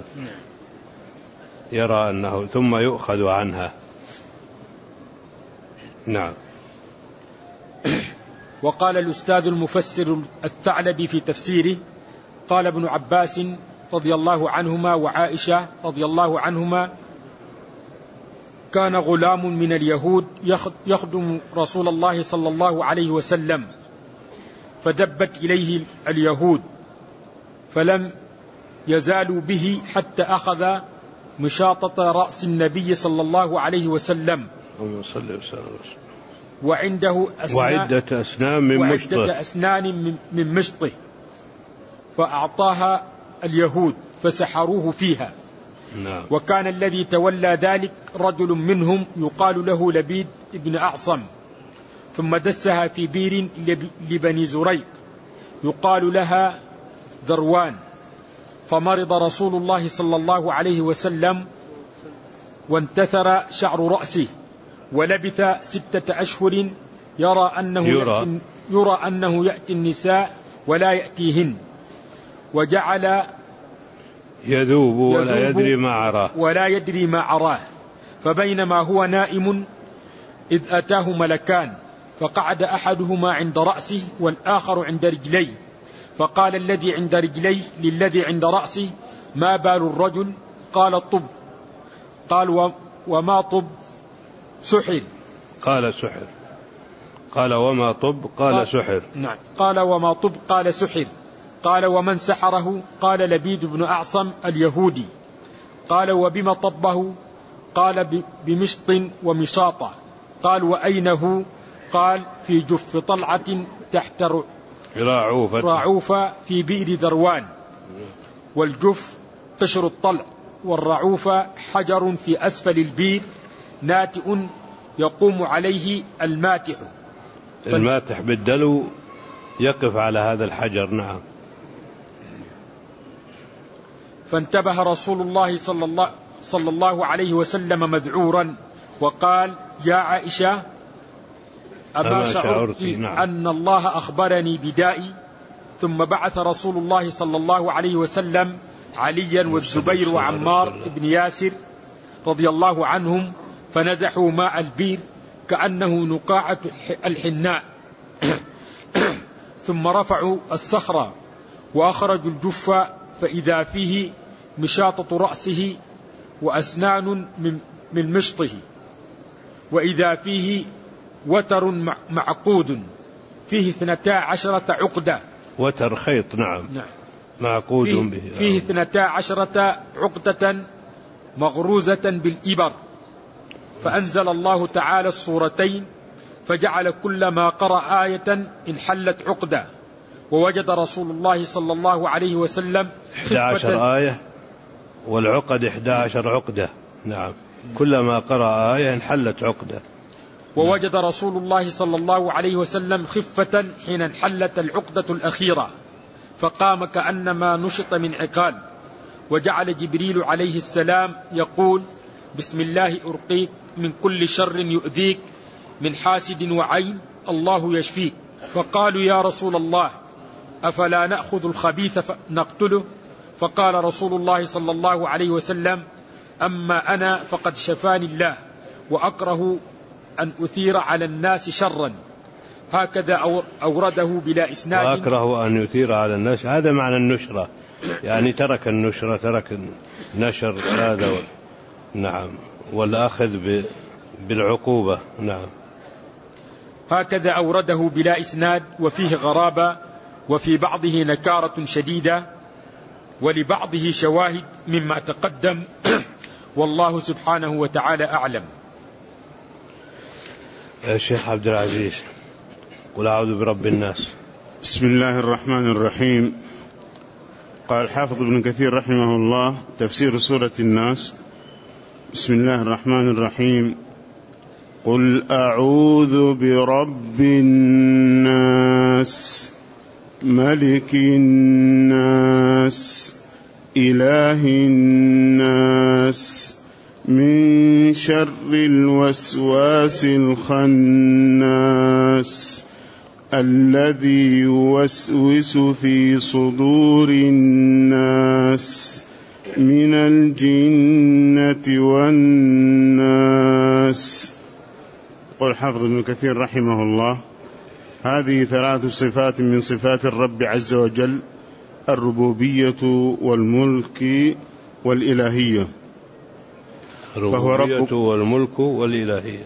A: يرى أنه ثم يؤخذ عنها. نعم.
E: وقال الأستاذ المفسر الثعلبي في تفسيره: قال ابن عباس رضي الله عنهما وعائشة رضي الله عنهما: كان غلام من اليهود يخدم رسول الله صلى الله عليه وسلم، فدبت إليه اليهود فلم يزالوا به حتى أخذ مشاطة رأس النبي صلى الله عليه وسلم، وعنده أسنان
A: وعدة أسنان من مشطه,
E: وعدة أسنان من مشطه، فأعطاها اليهود فسحروه فيها.
A: نعم.
E: وكان الذي تولى ذلك رجل منهم يقال له لبيد بن أعصم، ثم دسها في بير لبني زريق يقال لها ذروان، فمرض رسول الله صلى الله عليه وسلم وانتثر شعر رأسه، ولبث ستة أشهر يرى أنه
A: يرى,
E: يأتي يرى أنه يأتي النساء ولا يأتيهن، وجعل
A: يذوب ولا يدري ما عراه
E: ولا يدري ما عراه فبينما هو نائم إذ أتاه ملكان، فقعد أحدهما عند رأسه والآخر عند رجليه، فقال الذي عند رجليه للذي عند رأسه: ما بال الرجل؟ قال: طب. قال: وما طب؟ سحر.
A: قال: سحر. قال: وما طب؟ قال: قال سحر.
E: نعم. قال: وما طب؟ قال: سحر. قال: ومن سحره؟ قال: لبيد بن أعصم اليهودي. قال: وبما طبه؟ قال: بمشط ومشاطة. قال: وأين هو؟ قال: في جف طلعة تحت
A: راعوفة,
E: راعوفة في بئر ذروان. والجف قشر الطلع، والرعوفة حجر في أسفل البئر ناتئ يقوم عليه الماتح.
A: الماتح بالدلو يقف على هذا الحجر. نعم.
E: فانتبه رسول الله صلى الله, صلى الله عليه وسلم مذعورا وقال: يا عائشة، أما شعرت نعم. أن الله أخبرني بدائي؟ ثم بعث رسول الله صلى الله عليه وسلم عليا والزبير وعمار بن ياسر رضي الله عنهم، فنزحوا ماء البير كأنه نقاعة الحناء ثم رفعوا الصخرة وأخرجوا الجف، فإذا فيه مشاطة رأسه وأسنان من مشطه، وإذا فيه وتر معقود فيه اثنتا عشرة عقدة.
A: وتر خيط. نعم.
E: نعم.
A: معقود
E: فيه
A: به.
E: فيه اثنتا عشرة عقدة مغروزة بالإبر، فأنزل الله تعالى الصورتين، فجعل كلما قرأ آية انحلت عقدة، ووجد رسول الله صلى الله عليه وسلم
A: إحدى عشر آية، والعقد إحدى عشر عقدة. نعم. كلما قرأ آية انحلت عقدة.
E: ووجد رسول الله صلى الله عليه وسلم خفة حين انحلت العقدة الأخيرة، فقام كأنما نشط من عقال، وجعل جبريل عليه السلام يقول: بسم الله أرقيك من كل شر يؤذيك من حاسد وعين، الله يشفيك. فقالوا: يا رسول الله، أفلا نأخذ الخبيث فنقتله؟ فقال رسول الله صلى الله عليه وسلم: أما أنا فقد شفاني الله، وأكره أن أثير على الناس شرا. هكذا أورده بلا إسناد.
A: وأكره أن يثير على الناس، هذا معنى النشرة، يعني ترك النشرة، ترك النشر هذا. نعم. والأخذ بالعقوبة. نعم.
E: هكذا أورده بلا إسناد، وفيه غرابة، وفي بعضه نكارة شديدة، ولبعضه شواهد مما تقدم والله سبحانه وتعالى أعلم.
A: يا شيخ عبد العزيز، قل أعوذ برب الناس.
C: بسم الله الرحمن الرحيم. قال الحافظ ابن كثير رحمه الله: تفسير سورة الناس. بسم الله الرحمن الرحيم. قل أعوذ برب الناس، ملك الناس، إله الناس، من شر الوسواس الخناس، الذي يوسوس في صدور الناس، من الجنة والناس. قال حافظ ابن كثير رحمه الله: هذه ثلاث صفات من صفات الرب عز وجل: الربوبية والملك والإلهية. فهو
A: الربوبية والملك والإلهية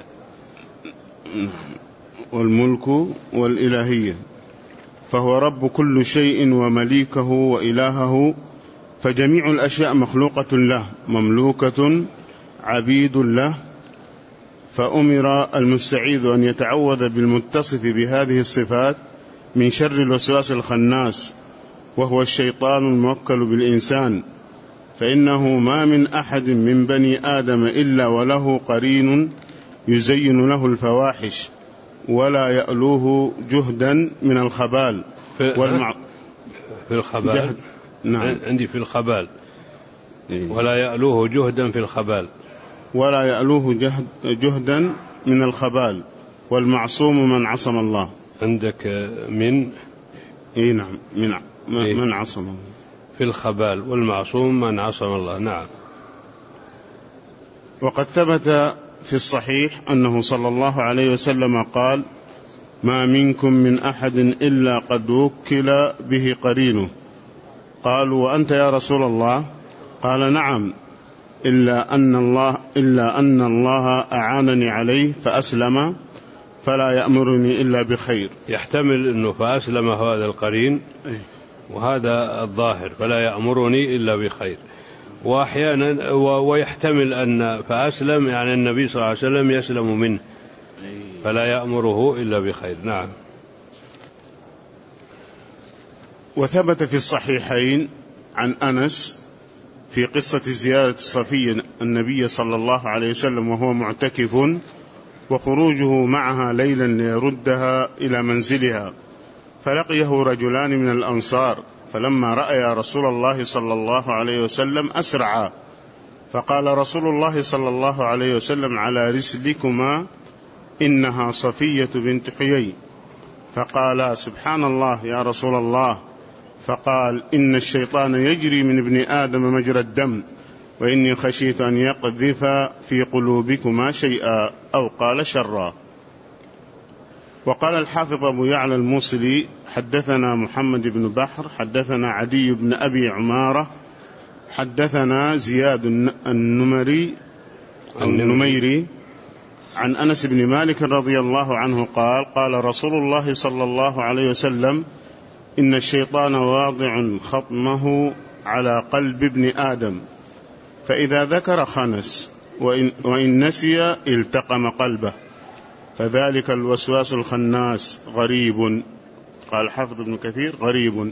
C: والملك والإلهية فهو رب كل شيء ومليكه وإلهه، فجميع الأشياء مخلوقة له مملوكة عبيد له. فأمر المستعيذ أن يتعوذ بالمتصف بهذه الصفات من شر الوسواس الخناس، وهو الشيطان الموكل بالإنسان، فإنه ما من أحد من بني آدم إلا وله قرين يزين له الفواحش ولا يألوه جهدا من الخبال
A: والمع... في الخبال جهد... نعم. عندي في الخبال إيه؟ ولا يألوه جهدا في الخبال
C: ولا يألوه جهد... جهدا من الخبال، والمعصوم من عصم الله.
A: عندك من
C: إيه نعم من, إيه؟ من عصم الله
A: في الخبال، والمعصوم من عصم الله. نعم.
C: وقد ثبت في الصحيح أنه صلى الله عليه وسلم قال: ما منكم من أحد إلا قد وكل به قرينه. قالوا: وأنت يا رسول الله؟ قال: نعم، إلا أن الله إلا أن الله أعانني عليه فأسلم فلا يأمرني إلا بخير.
A: يحتمل أنه فأسلم هذا القرين وهذا الظاهر فلا يأمرني إلا بخير، وأحيانا ويحتمل أن فأسلم يعني النبي صلى الله عليه وسلم يسلم منه فلا يأمره إلا بخير. نعم.
C: وثبت في الصحيحين عن أنس في قصة زيارة صفية النبي صلى الله عليه وسلم وهو معتكف، وخروجه معها ليلا ليردها إلى منزلها، فلقيه رجلان من الأنصار، فلما رأى رسول الله صلى الله عليه وسلم أسرعا، فقال رسول الله صلى الله عليه وسلم: على رسلكما، إنها صفية بنت حيي. فقال: سبحان الله يا رسول الله. فقال: إن الشيطان يجري من ابن آدم مجرى الدم، وإني خشيت أن يقذف في قلوبكما شيئا، أو قال شرا. وقال الحافظ أبو يعلى الموصلي: حدثنا محمد بن بحر حدثنا عدي بن أبي عمارة حدثنا زياد النمري النميري عن أنس بن مالك رضي الله عنه قال: قال رسول الله صلى الله عليه وسلم: إن الشيطان واضع خطمه على قلب ابن آدم، فإذا ذكر خنس، وإن, وإن نسي التقم قلبه، فذلك الوسواس الخناس غريب. قال حافظ ابن كثير: غريب.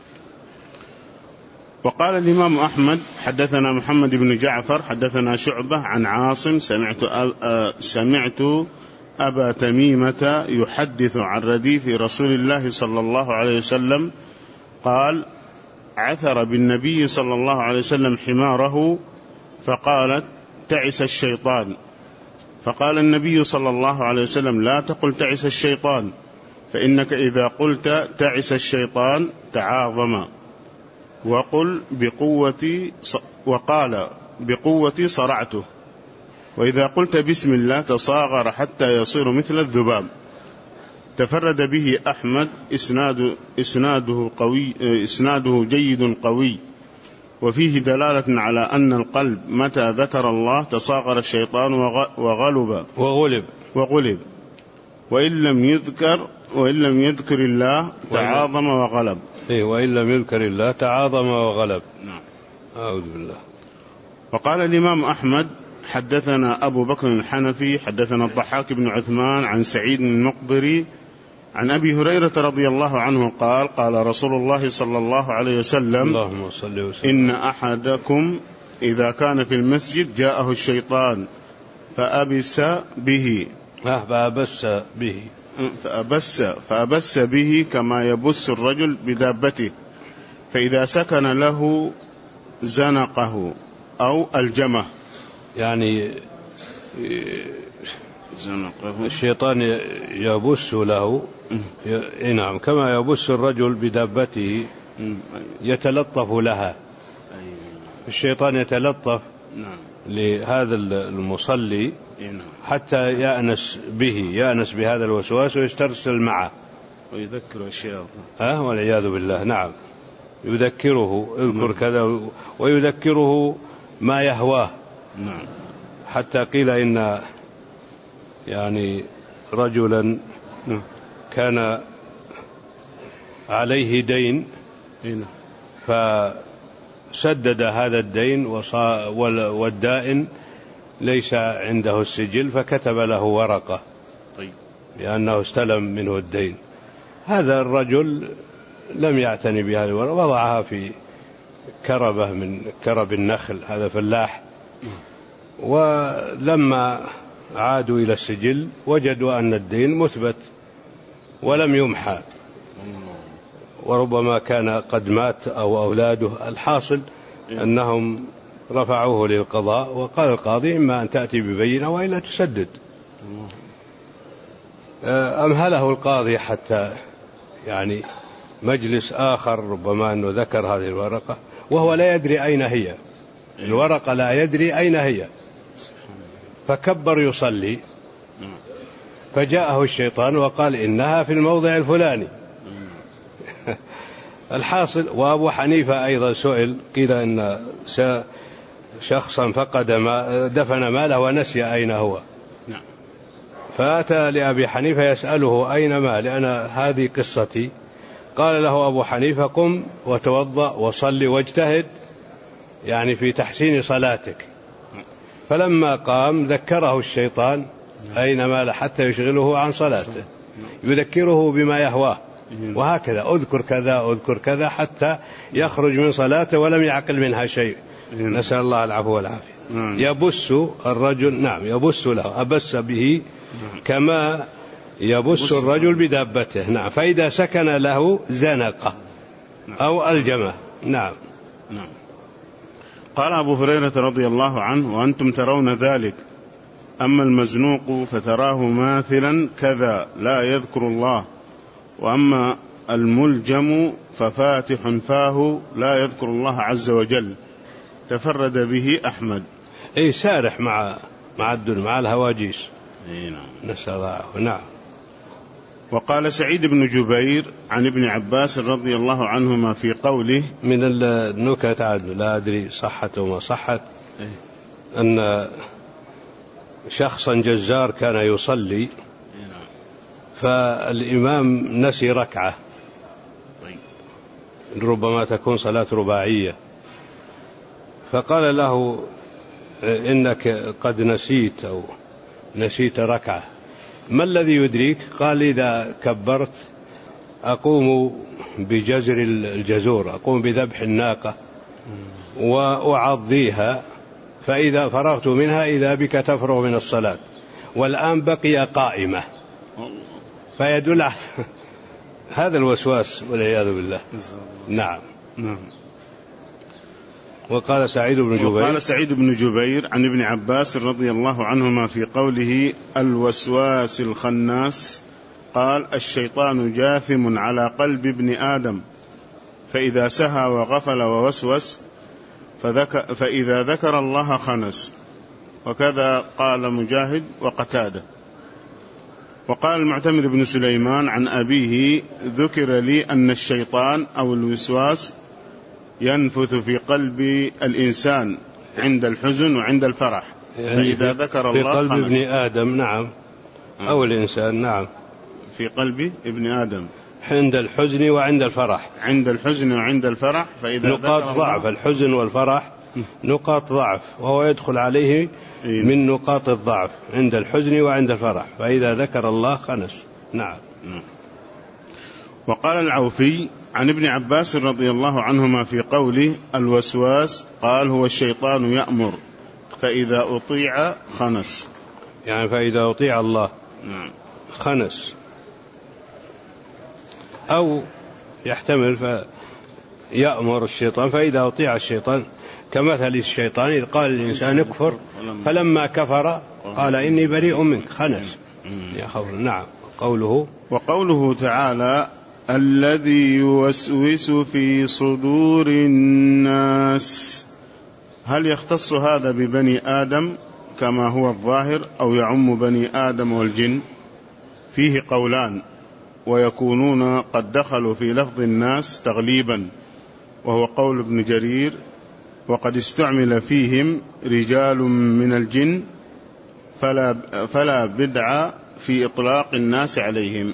C: وقال الإمام أحمد: حدثنا محمد بن جعفر حدثنا شعبة عن عاصم سمعت, أب... سمعت أبا تميمة يحدث عن رديف رسول الله صلى الله عليه وسلم قال: عثر بالنبي صلى الله عليه وسلم حماره، فقالت: تعس الشيطان. فقال النبي صلى الله عليه وسلم: لا تقل تعس الشيطان، فإنك إذا قلت تعس الشيطان تعاظم، وقل بقوتي وقال بقوتي صرعته، وإذا قلت بسم الله تصاغر حتى يصير مثل الذباب. تفرد به أحمد، إسناد إسناده قوي إسناده جيد قوي، وفيه دلالة على أن القلب متى ذكر الله تصاغر الشيطان وغلب وغلب وغلب وإن لم يذكر وإن لم يذكر الله تعاظم وغلب.
A: إيه، وإن لم يذكر الله تعاظم وغلب. نعم. أعوذ بالله.
C: وقال الإمام أحمد: حدثنا أبو بكر الحنفي حدثنا الضحاك بن عثمان عن سعيد المقبري عن أبي هريرة رضي الله عنه قال: قال رسول الله صلى الله عليه وسلم:
A: اللهم صل وسلم.
C: إن أحدكم إذا كان في المسجد جاءه الشيطان فأبس به
A: فأبس به
C: فأبس, فأبس به كما يبس الرجل بدابته، فإذا سكن له زنقه أو الجمه.
A: يعني الشيطان يبث له، نعم، كما يبث الرجل بدابته يتلطف لها. الشيطان يتلطف لهذا المصلي حتى يأنس به، يأنس بهذا الوسواس ويسترسل معه
C: ويذكر أشياء
A: أه والعياذ بالله. نعم، يذكره اذكر كذا ويذكره ما يهواه.
C: نعم.
A: حتى قيل إن يعني رجلا كان عليه دين فسدد هذا الدين والدائن ليس عنده السجل فكتب له ورقة لأنه استلم منه الدين. هذا الرجل لم يعتني بهذه الورقة، وضعها في كربة من كرب النخل، هذا فلاح. ولما عادوا إلى السجل وجدوا أن الدين مثبت ولم يمحى، وربما كان قد مات أو أولاده. الحاصل أنهم رفعوه للقضاء، وقال القاضي إما أن تأتي ببينة وإلا تسدد. أمهله القاضي حتى يعني مجلس آخر ربما أنه ذكر هذه الورقة وهو لا يدري أين هي، الورقة لا يدري أين هي، فكبر يصلي فجاءه الشيطان وقال إنها في الموضع الفلاني. الحاصل. وأبو حنيفة أيضا سئل، قيل إن شخصا فقد ما دفن ماله ونسي أين هو، فأتى لأبي حنيفة يسأله أين ما، لأن هذه قصتي. قال له أبو حنيفة قم وتوضأ وصلي واجتهد يعني في تحسين صلاتك. فلما قام ذكره الشيطان أين مال حتى يشغله عن صلاته، يذكره بما يهواه، وهكذا أذكر كذا أذكر كذا حتى يخرج من صلاته ولم يعقل منها شيء. نسأل الله العفو والعافية. يبس الرجل، نعم يبس له، أبس به كما يبس الرجل بدابته. نعم. فإذا سكن له زنقه أو ألجمه. نعم.
C: نعم. قال أبو هريرة رضي الله عنه: وأنتم ترون ذلك، أما المزنوق فتراه ماثلا كذا لا يذكر الله، وأما الملجم ففاتح فاه لا يذكر الله عز وجل. تفرد به أحمد.
A: أي سارح مع مع الدنيا مع الهواجيس.
C: نعم.
A: نسأل الله. نعم.
C: وقال سعيد بن جبير عن ابن عباس رضي الله عنهما في قوله،
A: من النكت عاد لا أدري صحت وما صحت، أن شخصا جزار كان يصلي فالإمام نسي ركعة، ربما تكون صلاة رباعية، فقال له إنك قد نسيت أو نسيت ركعة، ما الذي يدريك؟ قال إذا كبرت أقوم بجزر الجزور، أقوم بذبح الناقة وأعضيها، فإذا فرغت منها إذا بك تفرغ من الصلاة، والآن بقي قائمة. فيدل هذا الوسواس والعياذ بالله. نعم.
C: نعم.
A: وقال سعيد بن جبير
C: وقال سعيد بن جبير عن ابن عباس رضي الله عنهما في قوله الوسواس الخناس، قال الشيطان جاثم على قلب ابن آدم، فإذا سهى وغفل ووسوس فذك فإذا ذكر الله خنس. وكذا قال مجاهد وقتاده. وقال المعتمر بن سليمان عن أبيه ذكر لي أن الشيطان أو الوسواس ينفث في قلب الإنسان عند الحزن وعند الفرح،
A: يعني
C: فإذا ذكر الله
A: في قلب
C: خنس.
A: ابن آدم. نعم. أو الإنسان. نعم.
C: في قلب ابن آدم
A: عند الحزن وعند الفرح.
C: عند الحزن وعند الفرح. فإذا
A: نقاط ضعف الحزن والفرح نقاط ضعف، وهو يدخل عليه من نقاط الضعف عند الحزن وعند الفرح، فإذا ذكر الله خنس. نعم.
C: وقال العوفي عن ابن عباس رضي الله عنهما في قوله الوسواس، قال هو الشيطان يأمر فإذا أطيع خنس،
A: يعني فإذا أطيع الله خنس، أو يحتمل فيأمر الشيطان فإذا أطيع الشيطان، كمثل الشيطان إذ قال الإنسان اكفر فلما كفر قال إني بريء منك خنس. يا خوف. نعم. قوله
C: وقوله تعالى الذي يوسوس في صدور الناس، هل يختص هذا ببني آدم كما هو الظاهر أو يعم بني آدم والجن؟ فيه قولان. ويكونون قد دخلوا في لفظ الناس تغليبا، وهو قول ابن جرير: وقد استعمل فيهم رجال من الجن فلا, فلا بدع في إطلاق الناس عليهم.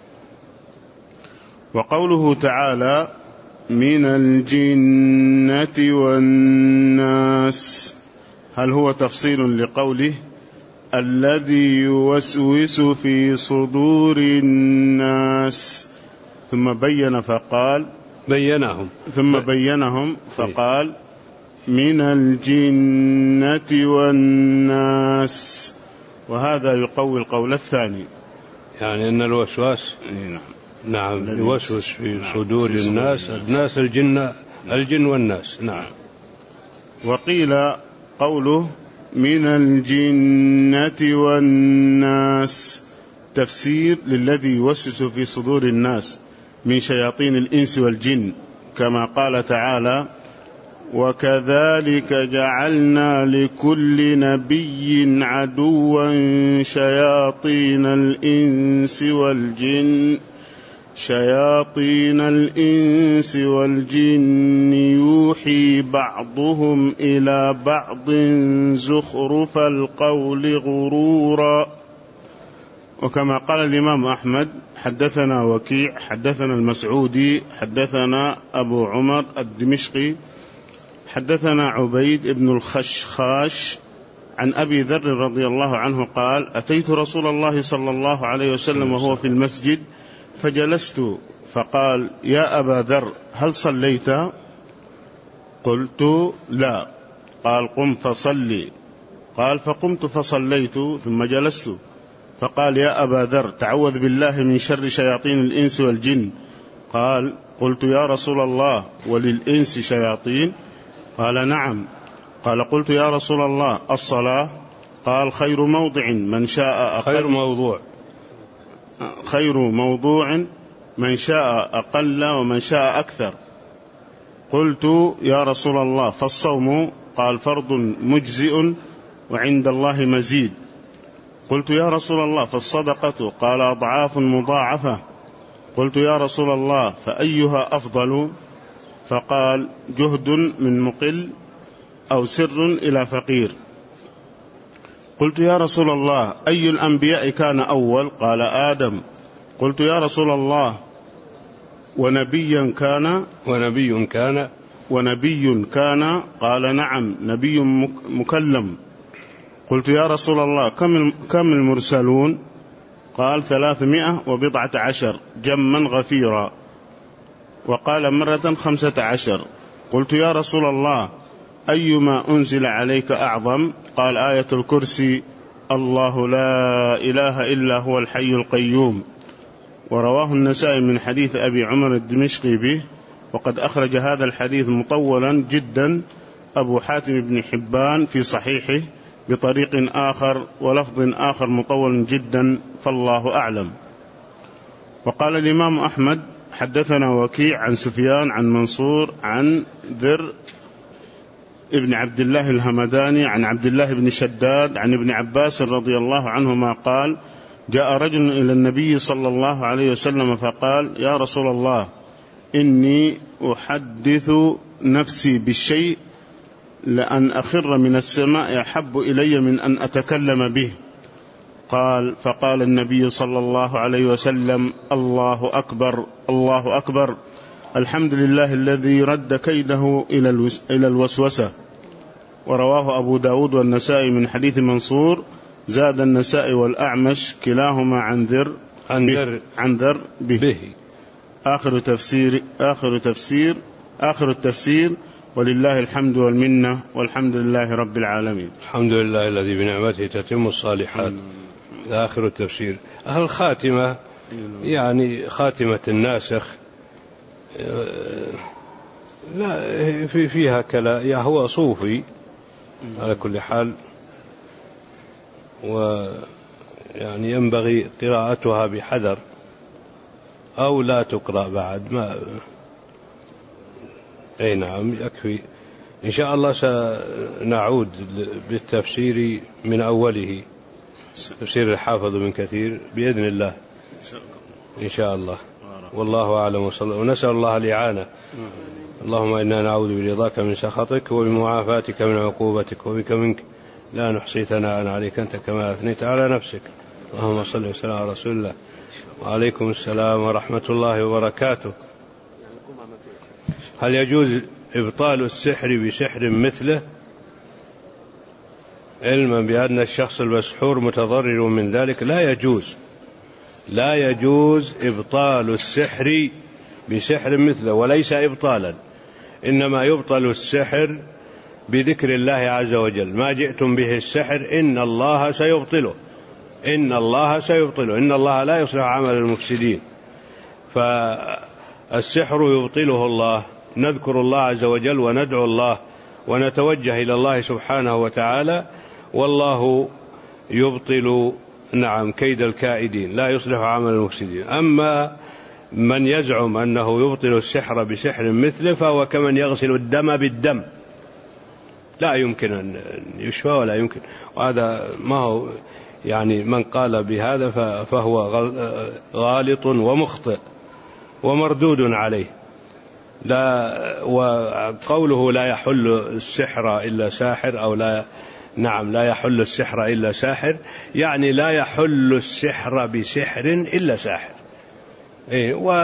C: وقوله تعالى: من الجنة والناس، هل هو تفصيل لقوله الذي يوسوس في صدور الناس، ثم بين فقال
A: بينهم
C: ثم بينهم فقال من الجنة والناس، وهذا يقوي القول الثاني،
A: يعني أن الوسواس
C: نعم
A: نعم يوسوس في صدور الناس، الناس الجن الجن والناس. نعم.
C: وقيل قوله من الجنة والناس تفسير للذي يوسوس في صدور الناس من شياطين الإنس والجن، كما قال تعالى: وكذلك جعلنا لكل نبي عدوا شياطين الإنس والجن شياطين الإنس والجن يوحي بعضهم إلى بعض زخرف القول غرورا. وكما قال الإمام أحمد: حدثنا وكيع حدثنا المسعودي حدثنا أبو عمر الدمشقي حدثنا عبيد بن الخشخاش عن أبي ذر رضي الله عنه قال: أتيت رسول الله صلى الله عليه وسلم وهو في المسجد فجلست، فقال: يا أبا ذر هل صليت؟ قلت: لا. قال: قم فصلي. قال: فقمت فصليت ثم جلست، فقال: يا أبا ذر تعوذ بالله من شر شياطين الإنس والجن. قال: قلت: يا رسول الله وللإنس شياطين؟ قال: نعم. قال: قلت: يا رسول الله الصلاة؟ قال: خير موضع من شاء أقل
A: خير موضوع
C: خير موضوع من شاء أقل ومن شاء أكثر. قلت: يا رسول الله فالصوم؟ قال: فرض مجزئ وعند الله مزيد. قلت: يا رسول الله فالصدقة؟ قال: أضعاف مضاعفة. قلت: يا رسول الله فأيها أفضل؟ فقال: جهد من مقل أو سر إلى فقير. قلت: يا رسول الله أي الأنبياء كان أول؟ قال: آدم. قلت: يا رسول الله ونبيا كان
A: ونبي كان
C: ونبي كان؟ قال: نعم، نبي مكلم. قلت: يا رسول الله كم كم المرسلون؟ قال: ثلاثمائة وبضعة عشر جما غفيرا. وقال مرة خمسة عشر. قلت: يا رسول الله أيما أنزل عليك أعظم؟ قال: آية الكرسي: الله لا إله إلا هو الحي القيوم. ورواه النسائي من حديث أبي عمر الدمشقي به، وقد أخرج هذا الحديث مطولا جدا أبو حاتم بن حبان في صحيحه بطريق آخر ولفظ آخر مطول جدا، فالله أعلم. وقال الإمام أحمد: حدثنا وكيع عن سفيان عن منصور عن ذر ابن عبد الله الهمداني عن عبد الله بن شداد عن ابن عباس رضي الله عنهما قال: جاء رجل إلى النبي صلى الله عليه وسلم فقال: يا رسول الله إني أحدث نفسي بالشيء لأن أخر من السماء أحب إلي من أن أتكلم به. قال: فقال النبي صلى الله عليه وسلم: الله أكبر الله أكبر، الحمد لله الذي رد كيده إلى الوسوسة. ورواه أبو داود والنسائي من حديث منصور، زاد النسائي والأعمش كلاهما عن ذر
A: عن ذر
C: عن ذر به.
A: به.
C: آخر تفسير آخر تفسير آخر التفسير ولله الحمد والمنة، والحمد لله رب العالمين.
A: الحمد لله الذي بنعمته تتم الصالحات. آخر التفسير. الخاتمة يعني خاتمة الناسخ لا في فيها كلام، يعني هو صوفي على كل حال، ويعني ينبغي قراءتها بحذر أو لا تقرأ بعد ما. أي نعم، يكفي إن شاء الله. سنعود بالتفسير من أوله، تفسير الحافظ بن كثير بإذن الله. إن شاء الله. والله أعلم. وصلى ونسأل الله الإعانة. اللهم إنا نعوذ برضاك من سخطك وبمعافاتك من عقوبتك وبك منك لا نحصي ثناء عليك أنت كما أثنيت على نفسك. اللهم صل وسلم على رسول الله. وعليكم السلام ورحمة الله وبركاته. هل يجوز إبطال السحر بسحر مثله علما بأن الشخص المسحور متضرر من ذلك؟ لا يجوز، لا يجوز إبطال السحر بسحر مثله، وليس إبطالا، إنما يبطل السحر بذكر الله عز وجل. ما جئتم به السحر إن الله سيبطله، إن الله سيبطله، إن الله لا يصلح عمل المفسدين. فالسحر يبطله الله، نذكر الله عز وجل وندعو الله ونتوجه إلى الله سبحانه وتعالى، والله يبطل نعم كيد الكائدين، لا يصلح عمل المفسدين. أما من يزعم أنه يبطل السحر بسحر مثله فهو كمن يغسل الدم بالدم، لا يمكن أن يشفى ولا يمكن. وهذا ما هو يعني من قال بهذا فهو غالط ومخطئ ومردود عليه. لا، وقوله لا يحل السحر إلا ساحر أو لا نعم لا يحل السحر إلا ساحر، يعني لا يحل السحر بسحر إلا ساحر. إيه، و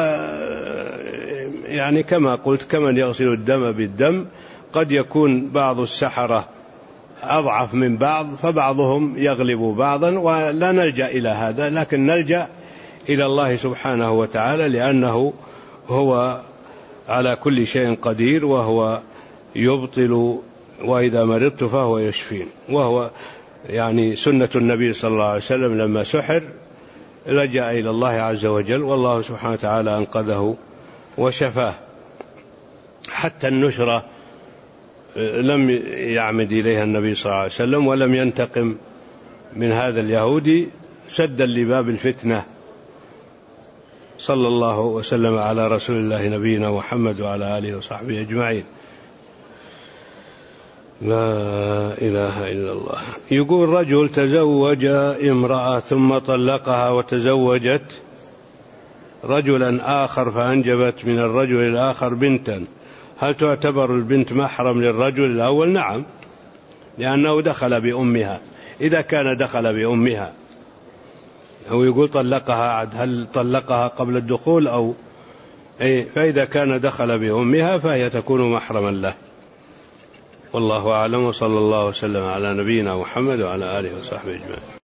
A: يعني كما قلت كمن يغسل الدم بالدم، قد يكون بعض السحرة أضعف من بعض فبعضهم يغلب بعضا، ولا نلجأ إلى هذا، لكن نلجأ إلى الله سبحانه وتعالى، لأنه هو على كل شيء قدير، وهو يبطل، وإذا مرضت فهو يشفين. وهو يعني سنة النبي صلى الله عليه وسلم لما سحر لجأ إلى الله عز وجل، والله سبحانه وتعالى أنقذه وشفاه. حتى النشرة لم يعمد إليها النبي صلى الله عليه وسلم، ولم ينتقم من هذا اليهودي سدا لباب الفتنة. صلى الله وسلم على رسول الله نبينا محمد وعلى آله وصحبه أجمعين. لا إله إلا الله. يقول رجل تزوج امرأة ثم طلقها وتزوجت رجلا آخر فأنجبت من الرجل الآخر بنتا، هل تعتبر البنت محرم للرجل الأول؟ نعم، لأنه دخل بأمها. إذا كان دخل بأمها، هو يقول طلقها عد، هل طلقها قبل الدخول أو إيه؟ فإذا كان دخل بأمها فهي تكون محرما له. والله أعلم، وصلى الله وسلم على نبينا محمد وعلى آله وصحبه أجمعين.